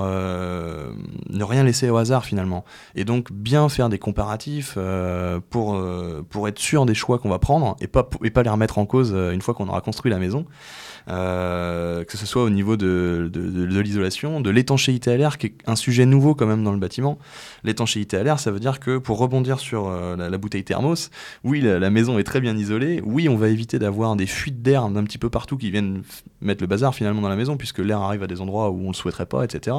ne rien laisser au hasard finalement. Et donc bien faire des comparatifs pour être sûr des choix qu'on va prendre et pas les remettre en cause une fois qu'on aura construit la maison. Que ce soit au niveau de l'isolation, de l'étanchéité à l'air, qui est un sujet nouveau quand même dans le bâtiment. L'étanchéité à l'air, ça veut dire que pour rebondir sur la bouteille thermos, oui, la maison est très bien isolée, oui, on va éviter d'avoir des fuites d'air d'un petit peu partout qui viennent mettre le bazar finalement dans la maison, puisque l'air arrive à des endroits où on le souhaiterait pas, etc.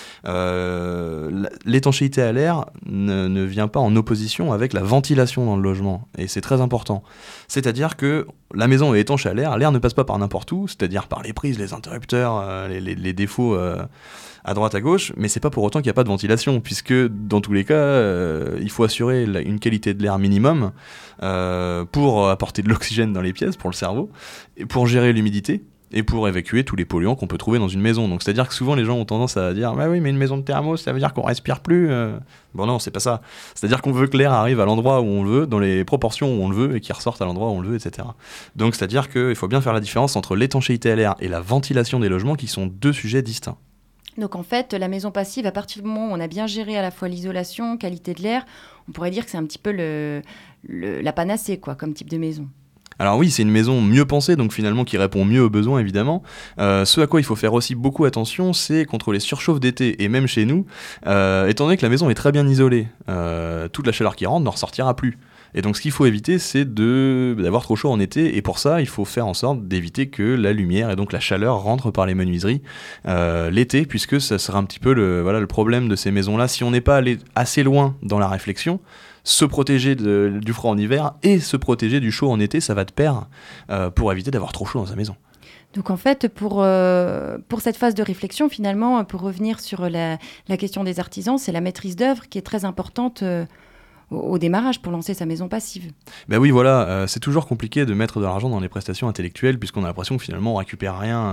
L'étanchéité à l'air ne vient pas en opposition avec la ventilation dans le logement, et c'est très important. C'est-à-dire que la maison est étanche à l'air ne passe pas par n'importe où, c'est-à-dire par les prises, les interrupteurs, les défauts à droite à gauche, mais c'est pas pour autant qu'il n'y a pas de ventilation, puisque dans tous les cas, il faut assurer une qualité de l'air minimum pour apporter de l'oxygène dans les pièces, pour le cerveau, et pour gérer l'humidité, et pour évacuer tous les polluants qu'on peut trouver dans une maison. Donc c'est-à-dire que souvent les gens ont tendance à dire oui, mais une maison de thermos, ça veut dire qu'on respire plus. Bon non, c'est pas ça. C'est-à-dire qu'on veut que l'air arrive à l'endroit où on le veut, dans les proportions où on le veut, et qu'il ressorte à l'endroit où on le veut, etc. Donc c'est-à-dire qu'il faut bien faire la différence entre l'étanchéité à l'air et la ventilation des logements, qui sont deux sujets distincts. Donc en fait, la maison passive, à partir du moment où on a bien géré à la fois l'isolation, qualité de l'air, on pourrait dire que c'est un petit peu la panacée, quoi, comme type de maison. Alors oui, c'est une maison mieux pensée, donc finalement qui répond mieux aux besoins évidemment. Ce à quoi il faut faire aussi beaucoup attention, c'est contre les surchauffes d'été, et même chez nous, étant donné que la maison est très bien isolée, toute la chaleur qui rentre n'en ressortira plus. Et donc ce qu'il faut éviter, c'est d'avoir trop chaud en été, et pour ça il faut faire en sorte d'éviter que la lumière et donc la chaleur rentre par les menuiseries l'été, puisque ça sera un petit peu le problème de ces maisons-là. Si on n'est pas allé assez loin dans la réflexion, se protéger du froid en hiver et se protéger du chaud en été, ça va de pair pour éviter d'avoir trop chaud dans sa maison. Donc en fait, pour cette phase de réflexion, finalement, pour revenir sur la question des artisans, c'est la maîtrise d'œuvre qui est très importante au démarrage pour lancer sa maison passive. Ben oui, voilà, c'est toujours compliqué de mettre de l'argent dans les prestations intellectuelles, puisqu'on a l'impression que finalement on récupère rien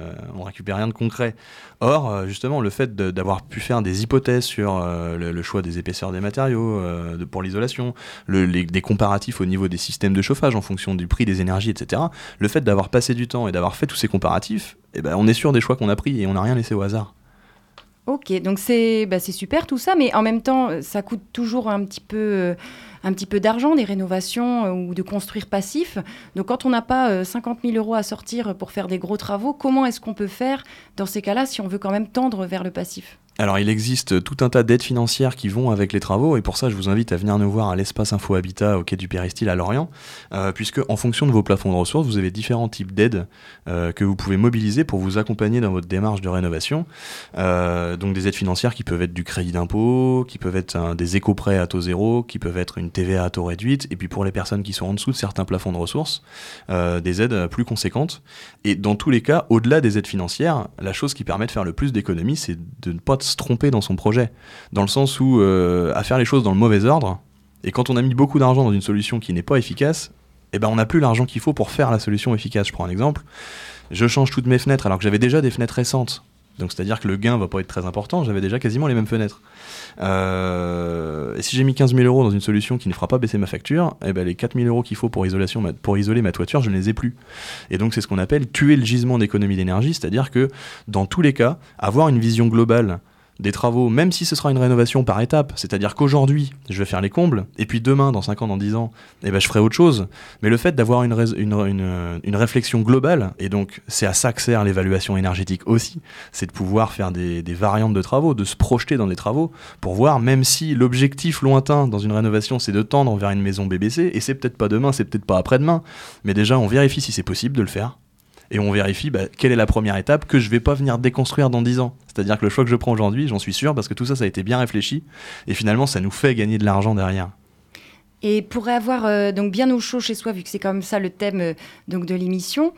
de concret. Or, justement, le fait d'avoir pu faire des hypothèses sur le choix des épaisseurs des matériaux pour l'isolation, des comparatifs au niveau des systèmes de chauffage en fonction du prix des énergies, etc., le fait d'avoir passé du temps et d'avoir fait tous ces comparatifs, on est sûr des choix qu'on a pris et on n'a rien laissé au hasard. Ok, donc c'est super tout ça, mais en même temps, ça coûte toujours un petit peu d'argent, des rénovations ou de construire passif. Donc quand on n'a pas 50 000 € à sortir pour faire des gros travaux, comment est-ce qu'on peut faire dans ces cas-là si on veut quand même tendre vers le passif ? Alors, il existe tout un tas d'aides financières qui vont avec les travaux, et pour ça, je vous invite à venir nous voir à l'espace Info Habitat au quai du Péristyle à Lorient, puisque en fonction de vos plafonds de ressources, vous avez différents types d'aides que vous pouvez mobiliser pour vous accompagner dans votre démarche de rénovation. Donc des aides financières qui peuvent être du crédit d'impôt, qui peuvent être des éco-prêts à taux zéro, qui peuvent être une TVA à taux réduite, et puis pour les personnes qui sont en dessous de certains plafonds de ressources, des aides plus conséquentes. Et dans tous les cas, au-delà des aides financières, la chose qui permet de faire le plus d'économies, c'est de ne pas se tromper dans son projet, dans le sens où à faire les choses dans le mauvais ordre, et quand on a mis beaucoup d'argent dans une solution qui n'est pas efficace, eh ben on n'a plus l'argent qu'il faut pour faire la solution efficace. Je prends un exemple, je change toutes mes fenêtres alors que j'avais déjà des fenêtres récentes, donc c'est-à-dire que le gain va pas être très important, j'avais déjà quasiment les mêmes fenêtres. Et si j'ai mis 15 000 € dans une solution qui ne fera pas baisser ma facture, eh ben les 4 000 € qu'il faut pour isoler ma toiture, je ne les ai plus. Et donc c'est ce qu'on appelle tuer le gisement d'économie d'énergie, c'est-à-dire que dans tous les cas, avoir une vision globale des travaux, même si ce sera une rénovation par étapes, c'est-à-dire qu'aujourd'hui, je vais faire les combles, et puis demain, dans 5 ans, dans 10 ans, eh ben, je ferai autre chose. Mais le fait d'avoir une réflexion globale, et donc c'est à ça que sert l'évaluation énergétique aussi, c'est de pouvoir faire des variantes de travaux, de se projeter dans des travaux, pour voir, même si l'objectif lointain dans une rénovation, c'est de tendre vers une maison BBC, et c'est peut-être pas demain, c'est peut-être pas après-demain, mais déjà, on vérifie si c'est possible de le faire. Et on vérifie quelle est la première étape que je vais pas venir déconstruire dans 10 ans. C'est-à-dire que le choix que je prends aujourd'hui, j'en suis sûr, parce que tout ça a été bien réfléchi, et finalement ça nous fait gagner de l'argent derrière. Et pour avoir donc bien au chaud chez soi, vu que c'est comme ça le thème donc de l'émission,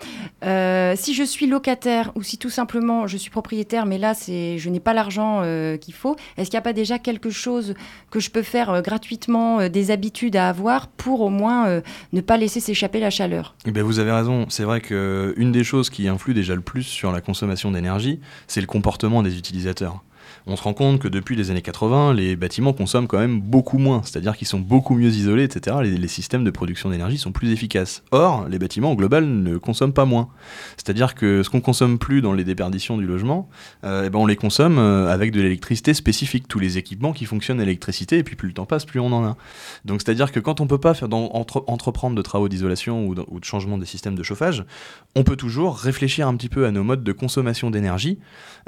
si je suis locataire ou si tout simplement je suis propriétaire, mais là je n'ai pas l'argent qu'il faut, est-ce qu'il n'y a pas déjà quelque chose que je peux faire gratuitement, des habitudes à avoir pour au moins ne pas laisser s'échapper la chaleur ? Eh bien, vous avez raison, c'est vrai qu'une des choses qui influe déjà le plus sur la consommation d'énergie, c'est le comportement des utilisateurs. On se rend compte que depuis les années 80, les bâtiments consomment quand même beaucoup moins, c'est-à-dire qu'ils sont beaucoup mieux isolés, etc. Les systèmes de production d'énergie sont plus efficaces. Or, les bâtiments, au global, ne consomment pas moins. C'est-à-dire que ce qu'on consomme plus dans les déperditions du logement, on les consomme avec de l'électricité spécifique, tous les équipements qui fonctionnent à l'électricité, et puis plus le temps passe, plus on en a. Donc, c'est-à-dire que quand on ne peut pas entreprendre de travaux d'isolation ou de changement des systèmes de chauffage, on peut toujours réfléchir un petit peu à nos modes de consommation d'énergie,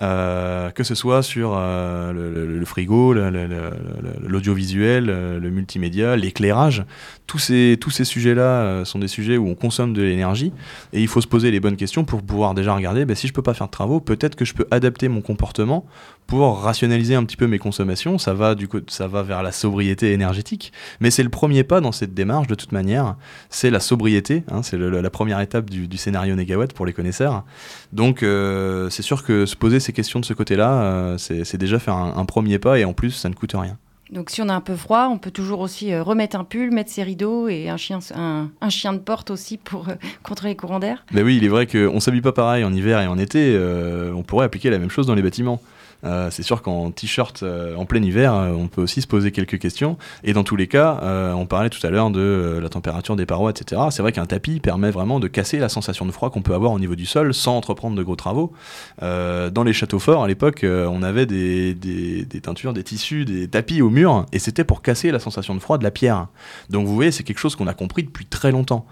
que ce soit sur le frigo, l'audiovisuel, le multimédia, l'éclairage. Tous ces sujets-là sont des sujets où on consomme de l'énergie, et il faut se poser les bonnes questions pour pouvoir déjà regarder, si je peux pas faire de travaux, peut-être que je peux adapter mon comportement pour rationaliser un petit peu mes consommations. Ça va vers la sobriété énergétique, mais c'est le premier pas dans cette démarche de toute manière, c'est la sobriété, c'est la première étape du scénario négawatt pour les connaisseurs. Donc c'est sûr que se poser ces questions de ce côté-là, c'est déjà faire un premier pas, et en plus ça ne coûte rien. Donc si on a un peu froid, on peut toujours aussi remettre un pull, mettre ses rideaux et un chien de porte aussi pour contre les courants d'air. Ben oui, il est vrai qu'on ne s'habille pas pareil en hiver et en été, on pourrait appliquer la même chose dans les bâtiments. C'est sûr qu'en t-shirt en plein hiver, on peut aussi se poser quelques questions. Et dans tous les cas, on parlait tout à l'heure de la température des parois, etc. C'est vrai qu'un tapis permet vraiment de casser la sensation de froid qu'on peut avoir au niveau du sol sans entreprendre de gros travaux. Dans les châteaux forts, à l'époque, on avait des teintures, des tissus, des tapis au mur, et c'était pour casser la sensation de froid de la pierre. Donc vous voyez, c'est quelque chose qu'on a compris depuis très longtemps.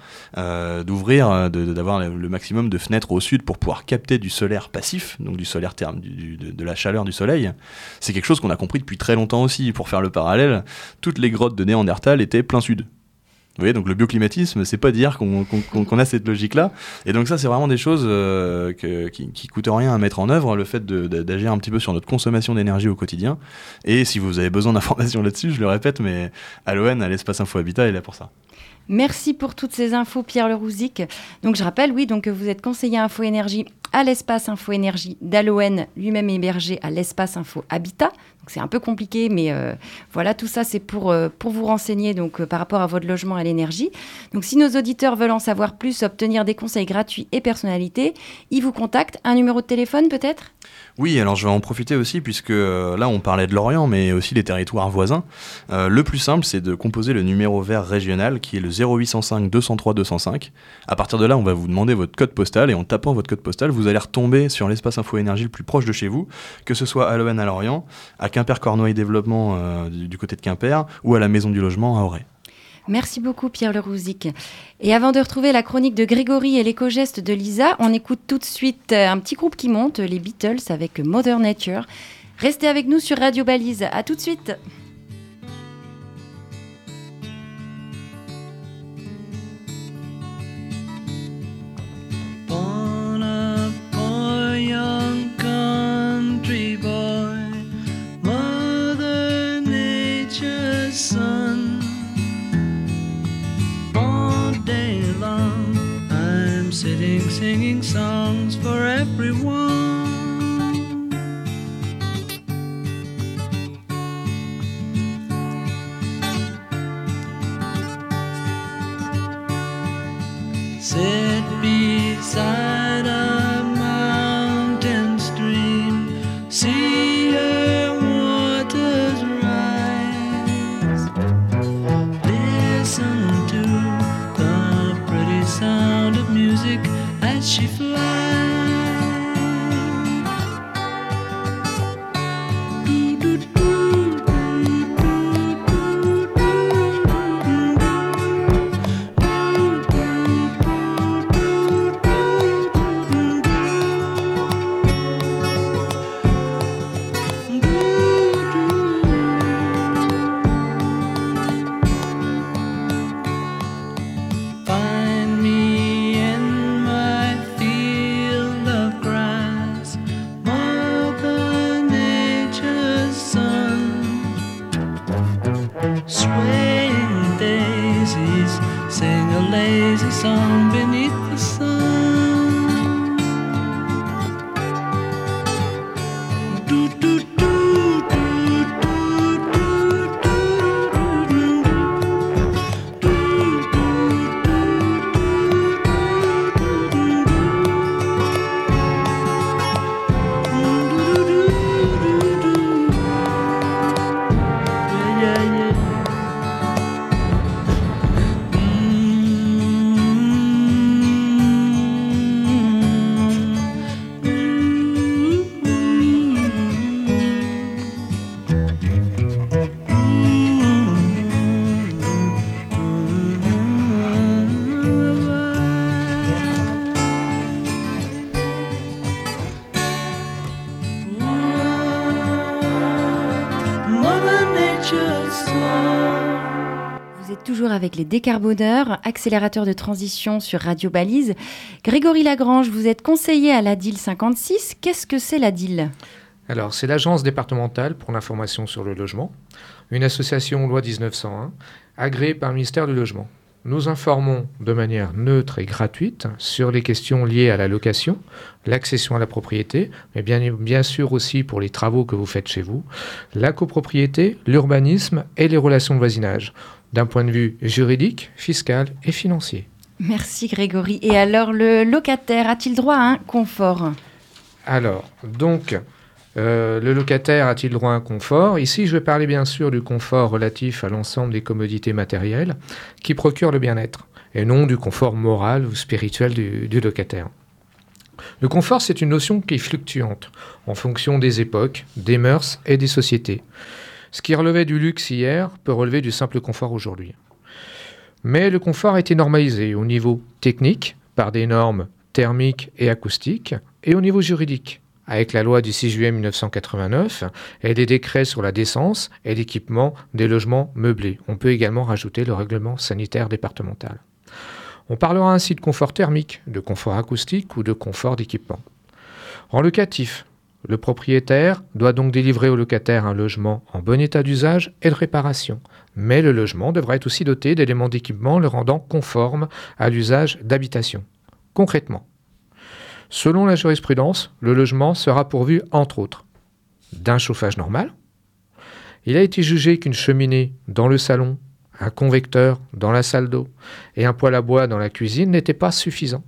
D'avoir le maximum de fenêtres au sud pour pouvoir capter du solaire passif, donc du solaire de la chaleur du soleil, c'est quelque chose qu'on a compris depuis très longtemps aussi. Pour faire le parallèle, toutes les grottes de Néandertal étaient plein sud. Vous voyez, donc le bioclimatisme, c'est pas dire qu'on a cette logique-là. Et donc ça, c'est vraiment des choses qui coûtent rien à mettre en œuvre, le fait d'agir un petit peu sur notre consommation d'énergie au quotidien. Et si vous avez besoin d'informations là-dessus, je le répète, mais Aloën, à l'espace Info Habitat, est là pour ça. Merci pour toutes ces infos, Pierre Lerouzic. Donc je rappelle, que vous êtes conseiller Info Énergie à l'espace Info Énergie d'Aloën, lui-même hébergé à l'espace Info Habitat. Donc c'est un peu compliqué, mais voilà, tout ça c'est pour vous renseigner par rapport à votre logement à l'énergie. Donc si nos auditeurs veulent en savoir plus, obtenir des conseils gratuits et personnalités, ils vous contactent. Un numéro de téléphone peut-être ? Oui, alors je vais en profiter aussi, puisque là on parlait de Lorient, mais aussi les territoires voisins. Le plus simple, c'est de composer le numéro vert régional, qui est le 0805 203 205. À partir de là, on va vous demander votre code postal, et en tapant votre code postal, vous allez retomber sur l'espace Info Énergie le plus proche de chez vous, que ce soit à Aloën à Lorient, à Quimper-Cornouailles Développement du côté de Quimper, ou à la Maison du Logement à Auray. Merci beaucoup Pierre Lerouzic. Et avant de retrouver la chronique de Grégory et l'éco-geste de Lisa, on écoute tout de suite un petit groupe qui monte, les Beatles avec Mother Nature. Restez avec nous sur Radio Balise. À tout de suite. Born a poor young country boy, Mother Nature's son. All day long I'm sitting singing songs for everyone. Sit beside a mountain stream, see her waters rise. Listen to the pretty sound of music as she flies. Find me in my field of grass, Mother Nature's son. Swaying daisies sing a lazy song beneath the sun. Do, do, do, do, do, do, do, do. Mother Nature's son. Vous êtes toujours avec les décarboneurs, accélérateur de transition sur Radio Balise. Grégory Lagrange, vous êtes conseiller à l'ADIL 56. Qu'est-ce que c'est l'ADIL ? Alors, c'est l'Agence départementale pour l'information sur le logement, une association loi 1901, agréée par le ministère du Logement. Nous informons de manière neutre et gratuite sur les questions liées à la location, l'accession à la propriété, mais bien sûr aussi pour les travaux que vous faites chez vous, la copropriété, l'urbanisme et les relations de voisinage, d'un point de vue juridique, fiscal et financier. Merci Grégory. Et alors, le locataire a-t-il droit à un confort ? Alors, donc, le locataire a-t-il droit à un confort ? Ici, je vais parler bien sûr du confort relatif à l'ensemble des commodités matérielles qui procurent le bien-être, et non du confort moral ou spirituel du locataire. Le confort, c'est une notion qui est fluctuante en fonction des époques, des mœurs et des sociétés. Ce qui relevait du luxe hier peut relever du simple confort aujourd'hui. Mais le confort a été normalisé au niveau technique par des normes thermiques et acoustiques et au niveau juridique avec la loi du 6 juillet 1989 et des décrets sur la décence et l'équipement des logements meublés. On peut également rajouter le règlement sanitaire départemental. On parlera ainsi de confort thermique, de confort acoustique ou de confort d'équipement. En locatif, le propriétaire doit donc délivrer au locataire un logement en bon état d'usage et de réparation. Mais le logement devra être aussi doté d'éléments d'équipement le rendant conforme à l'usage d'habitation. Concrètement, selon la jurisprudence, le logement sera pourvu, entre autres, d'un chauffage normal. Il a été jugé qu'une cheminée dans le salon, un convecteur dans la salle d'eau et un poêle à bois dans la cuisine n'étaient pas suffisants.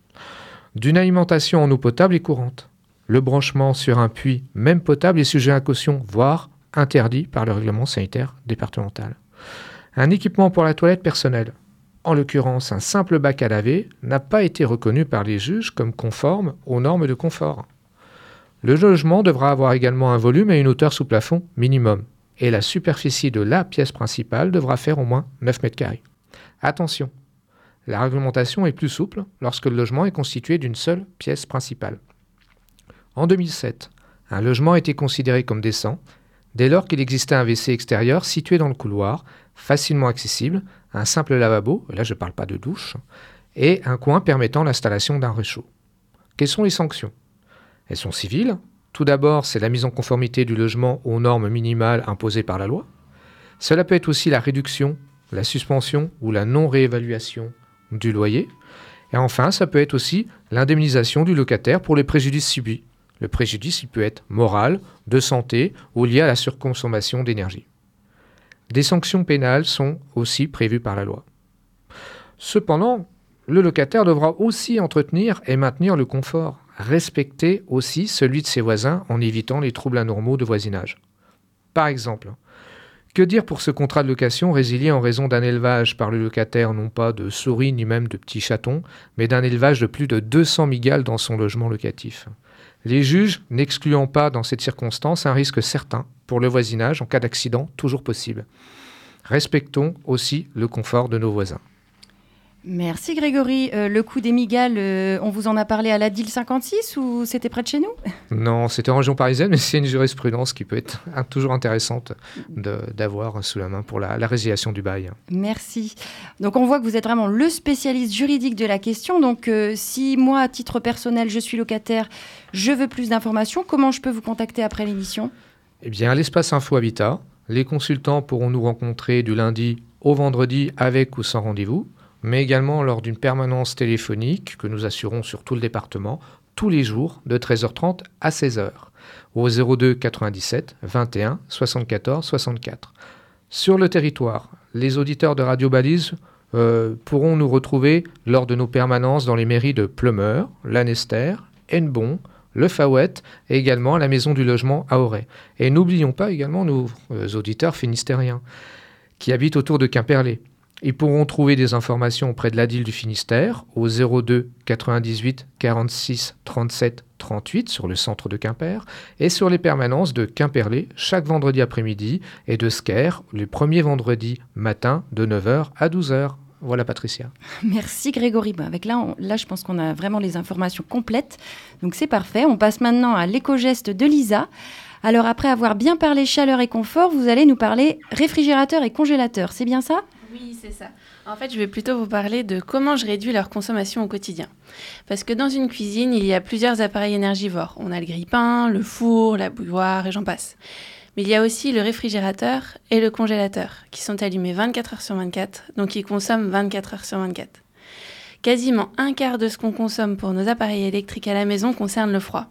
D'une alimentation en eau potable et courante. Le branchement sur un puits, même potable, est sujet à caution, voire interdit par le règlement sanitaire départemental. Un équipement pour la toilette personnelle, en l'occurrence un simple bac à laver, n'a pas été reconnu par les juges comme conforme aux normes de confort. Le logement devra avoir également un volume et une hauteur sous plafond minimum, et la superficie de la pièce principale devra faire au moins 9 mètres carrés. Attention, la réglementation est plus souple lorsque le logement est constitué d'une seule pièce principale. En 2007, Un logement était considéré comme décent dès lors qu'il existait un WC extérieur situé dans le couloir, facilement accessible, un simple lavabo, là je ne parle pas de douche, et un coin permettant l'installation d'un réchaud. Quelles sont les sanctions ? Elles sont civiles. Tout d'abord, c'est la mise en conformité du logement aux normes minimales imposées par la loi. Cela peut être aussi la réduction, la suspension ou la non-réévaluation du loyer. Et enfin, ça peut être aussi l'indemnisation du locataire pour les préjudices subis. Le préjudice, il peut être moral, de santé ou lié à la surconsommation d'énergie. Des sanctions pénales sont aussi prévues par la loi. Cependant, le locataire devra aussi entretenir et maintenir le confort, respecter aussi celui de ses voisins en évitant les troubles anormaux de voisinage. Par exemple, que dire pour ce contrat de location résilié en raison d'un élevage par le locataire non pas de souris ni même de petits chatons, mais d'un élevage de plus de 200 migales dans son logement locatif ? Les juges n'excluant pas dans cette circonstance un risque certain pour le voisinage en cas d'accident toujours possible. Respectons aussi le confort de nos voisins. Merci Grégory. Le coût des migales, on vous en a parlé à la DIL 56 ou c'était près de chez nous ? Non, c'était en région parisienne, mais c'est une jurisprudence qui peut être toujours intéressante d'avoir sous la main pour la résiliation du bail. Merci. Donc on voit que vous êtes vraiment le spécialiste juridique de la question. Donc si moi, à titre personnel, je suis locataire, je veux plus d'informations, comment je peux vous contacter après l'émission ? Eh bien, à l'espace Info Habitat, les consultants pourront nous rencontrer du lundi au vendredi avec ou sans rendez-vous, mais également lors d'une permanence téléphonique que nous assurons sur tout le département, tous les jours, de 13h30 à 16h, au 02 97 21 74 64. Sur le territoire, les auditeurs de Radio Balise pourront nous retrouver lors de nos permanences dans les mairies de Plumeur, Lanester, Hennebont, Le Fawet et également la Maison du Logement à Auray. Et n'oublions pas également nos auditeurs finistériens qui habitent autour de Quimperlé. Ils pourront trouver des informations auprès de l'ADIL du Finistère au 02 98 46 37 38 sur le centre de Quimper et sur les permanences de Quimperlé chaque vendredi après-midi et de Sker le premier vendredi matin de 9h à 12h. Voilà Patricia. Merci Grégory. Avec là, je pense qu'on a vraiment les informations complètes. Donc c'est parfait. On passe maintenant à l'éco-geste de Lisa. Alors après avoir bien parlé chaleur et confort, vous allez nous parler réfrigérateur et congélateur. C'est bien ça ? Oui, c'est ça. En fait, je vais plutôt vous parler de comment je réduis leur consommation au quotidien. Parce que dans une cuisine, il y a plusieurs appareils énergivores. On a le grille-pain, le four, la bouilloire et j'en passe. Mais il y a aussi le réfrigérateur et le congélateur qui sont allumés 24 heures sur 24, donc ils consomment 24 heures sur 24. Quasiment un quart de ce qu'on consomme pour nos appareils électriques à la maison concerne le froid.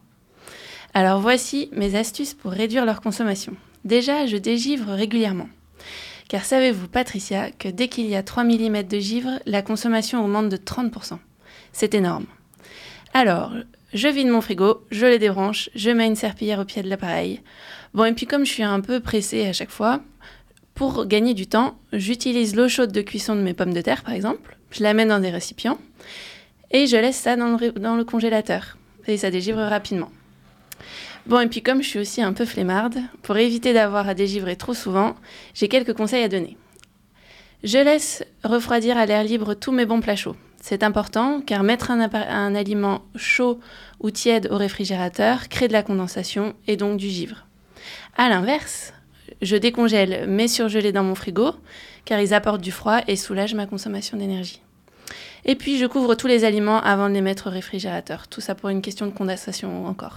Alors voici mes astuces pour réduire leur consommation. Déjà, je dégivre régulièrement. Car savez-vous, Patricia, que dès qu'il y a 3 mm de givre, la consommation augmente de 30%. C'est énorme. Alors, je vide mon frigo, je le débranche, je mets une serpillière au pied de l'appareil. Bon, et puis comme je suis un peu pressée à chaque fois, pour gagner du temps, j'utilise l'eau chaude de cuisson de mes pommes de terre, par exemple. Je la mets dans des récipients et je laisse ça dans le congélateur. Et ça dégivre rapidement. Bon, et puis comme je suis aussi un peu flemmarde, pour éviter d'avoir à dégivrer trop souvent, j'ai quelques conseils à donner. Je laisse refroidir à l'air libre tous mes bons plats chauds. C'est important car mettre un aliment chaud ou tiède au réfrigérateur crée de la condensation et donc du givre. A l'inverse, je décongèle mes surgelés dans mon frigo car ils apportent du froid et soulagent ma consommation d'énergie. Et puis je couvre tous les aliments avant de les mettre au réfrigérateur. Tout ça pour une question de condensation encore.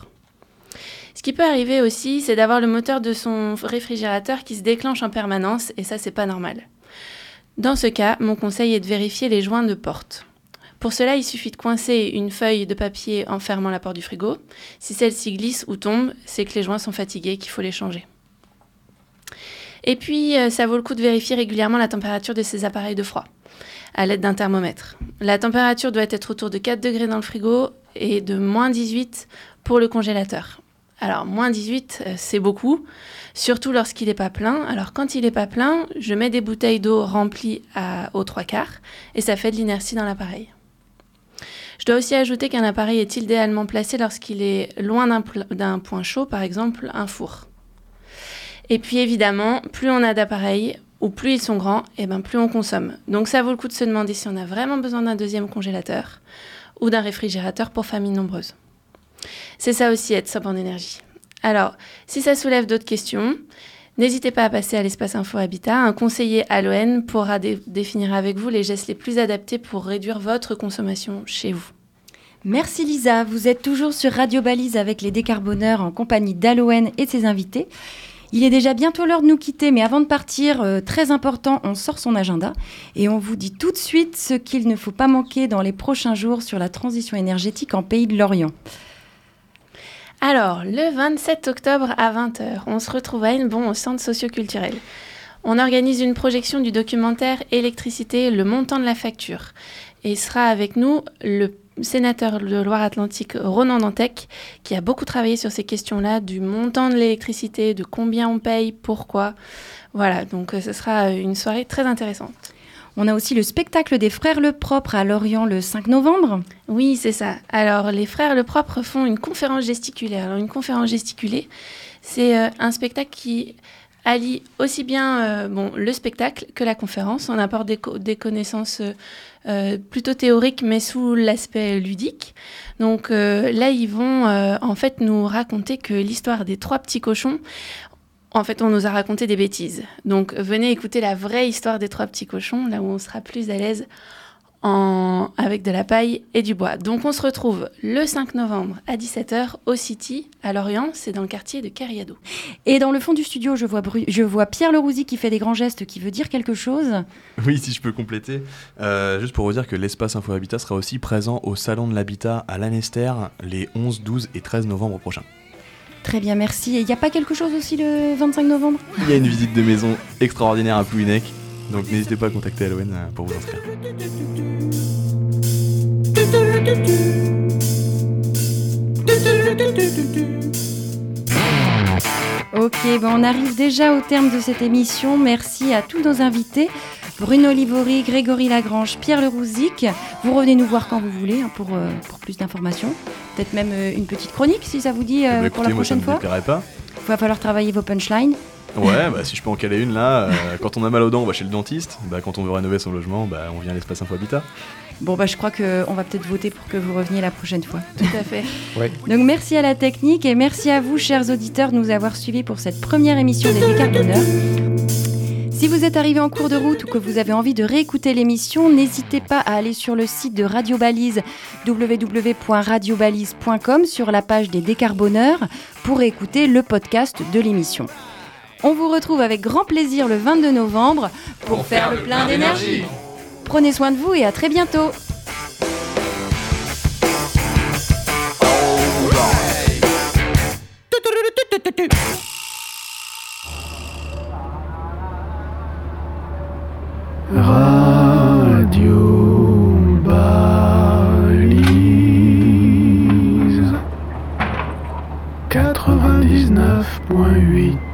Ce qui peut arriver aussi, c'est d'avoir le moteur de son réfrigérateur qui se déclenche en permanence, et ça, c'est pas normal. Dans ce cas, mon conseil est de vérifier les joints de porte. Pour cela, il suffit de coincer une feuille de papier en fermant la porte du frigo. Si celle-ci glisse ou tombe, c'est que les joints sont fatigués et qu'il faut les changer. Et puis, ça vaut le coup de vérifier régulièrement la température de ces appareils de froid à l'aide d'un thermomètre. La température doit être autour de 4 degrés dans le frigo et de moins 18 pour le congélateur. Alors, moins 18, c'est beaucoup, surtout lorsqu'il n'est pas plein. Alors, quand il n'est pas plein, je mets des bouteilles d'eau remplies aux 3/4 et ça fait de l'inertie dans l'appareil. Je dois aussi ajouter qu'un appareil est idéalement placé lorsqu'il est loin d'un point chaud, par exemple un four. Et puis évidemment, plus on a d'appareils ou plus ils sont grands, et plus on consomme. Donc ça vaut le coup de se demander si on a vraiment besoin d'un deuxième congélateur ou d'un réfrigérateur pour familles nombreuses. C'est ça aussi être sobre en énergie. Alors, si ça soulève d'autres questions, n'hésitez pas à passer à l'espace Info Habitat. Un conseiller à l'ON pourra définir avec vous les gestes les plus adaptés pour réduire votre consommation chez vous. Merci Lisa, vous êtes toujours sur Radio Balise avec les décarboneurs en compagnie d'Aloen et de ses invités. Il est déjà bientôt l'heure de nous quitter, mais avant de partir, très important, on sort son agenda et on vous dit tout de suite ce qu'il ne faut pas manquer dans les prochains jours sur la transition énergétique en Pays de Lorient. Alors, le 27 octobre à 20h, on se retrouve à Hennebont au centre socio-culturel. On organise une projection du documentaire Électricité, le montant de la facture. Et il sera avec nous le sénateur de Loire-Atlantique, Ronan Dantec, qui a beaucoup travaillé sur ces questions-là, du montant de l'électricité, de combien on paye, pourquoi. Voilà, donc ce sera une soirée très intéressante. On a aussi le spectacle des Frères Lepropre à Lorient le 5 novembre. Oui, c'est ça. Alors, les Frères Lepropre font une conférence gesticulée. Alors, une conférence gesticulée, c'est un spectacle qui allie aussi bien le spectacle que la conférence. On apporte des connaissances plutôt théoriques, mais sous l'aspect ludique. Donc là, ils vont en fait nous raconter que l'histoire des 3 petits cochons, en fait, on nous a raconté des bêtises. Donc venez écouter la vraie histoire des 3 petits cochons, là où on sera plus à l'aise avec de la paille et du bois. Donc on se retrouve le 5 novembre à 17h au City, à Lorient, c'est dans le quartier de Cariado. Et dans le fond du studio, je vois Pierre Lerouzy qui fait des grands gestes, qui veut dire quelque chose. Oui, si je peux compléter. Juste pour vous dire que l'espace Info Habitat sera aussi présent au Salon de l'Habitat à Lanester les 11, 12 et 13 novembre prochains. Très bien, merci. Et il n'y a pas quelque chose aussi le 25 novembre ? Il y a une visite de maison extraordinaire à Plouhinec, donc n'hésitez pas à contacter Aloen pour vous inscrire. Ok, on arrive déjà au terme de cette émission. Merci à tous nos invités. Bruno Livori, Grégory Lagrange, Pierre Lerouzic. Vous revenez nous voir quand vous voulez pour plus d'informations. Peut-être même une petite chronique si ça vous dit pour la prochaine fois. Ça me déplairait pas. Il va falloir travailler vos punchlines. Ouais, si je peux en caler une là, quand on a mal aux dents, on va chez le dentiste. Quand on veut rénover son logement, on vient à l'espace Info Habitat. Bon, je crois qu'on va peut-être voter pour que vous reveniez la prochaine fois. Tout à fait. Ouais. Donc merci à la technique et merci à vous, chers auditeurs, de nous avoir suivis pour cette première émission des Décarboneurs. Si vous êtes arrivé en cours de route ou que vous avez envie de réécouter l'émission, n'hésitez pas à aller sur le site de Radio Balise, www.radiobalise.com, sur la page des Décarboneurs, pour écouter le podcast de l'émission. On vous retrouve avec grand plaisir le 22 novembre pour faire le plein d'énergie. Prenez soin de vous et à très bientôt. Radio Balise 99.8.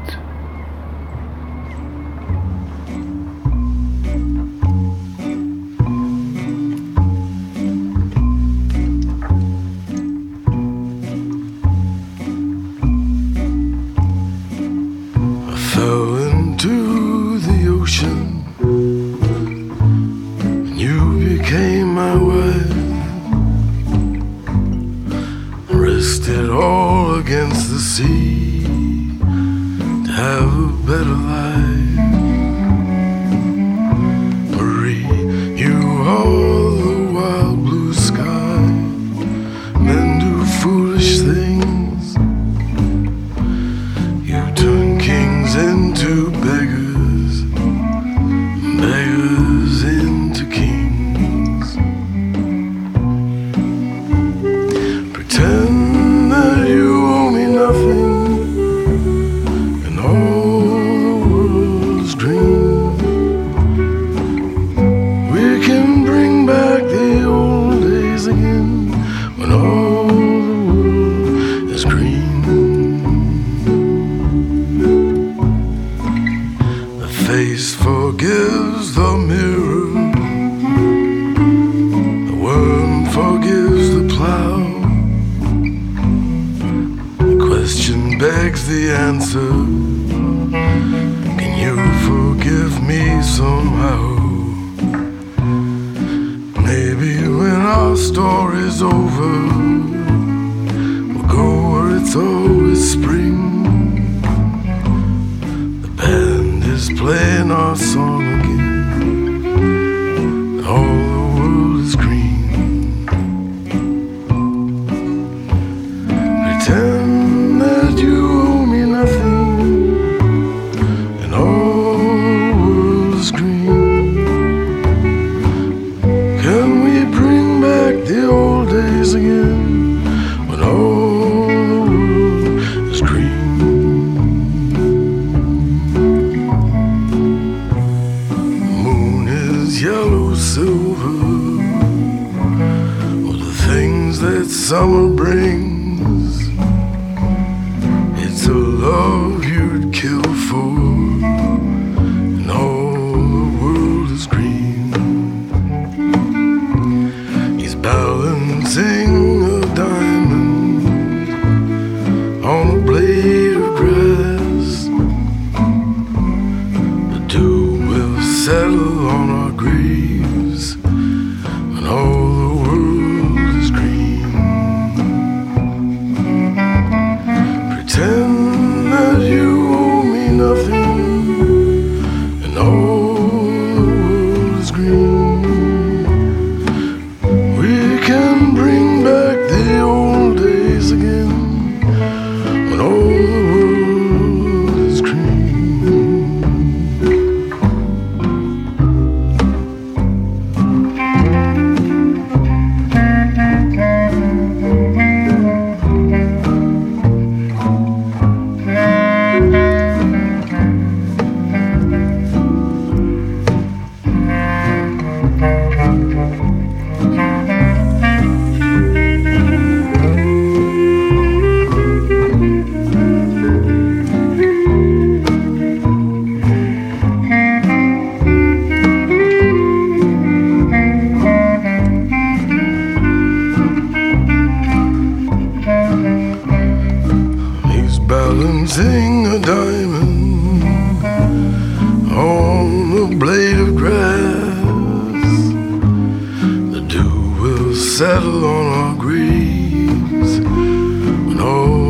Story's over, we'll go where it's always spring. summer brings. It's a love you'd kill for, and all the world is green. He's balancing a diamond on a blade of grass. The dew will settle on our graves, and all the world is green. Pretend that you owe me nothing, and all the world is green. We can bring back the old days again, when all the world is green. He's balancing a diamond on a blade of grass. The dew will settle on our graves, and all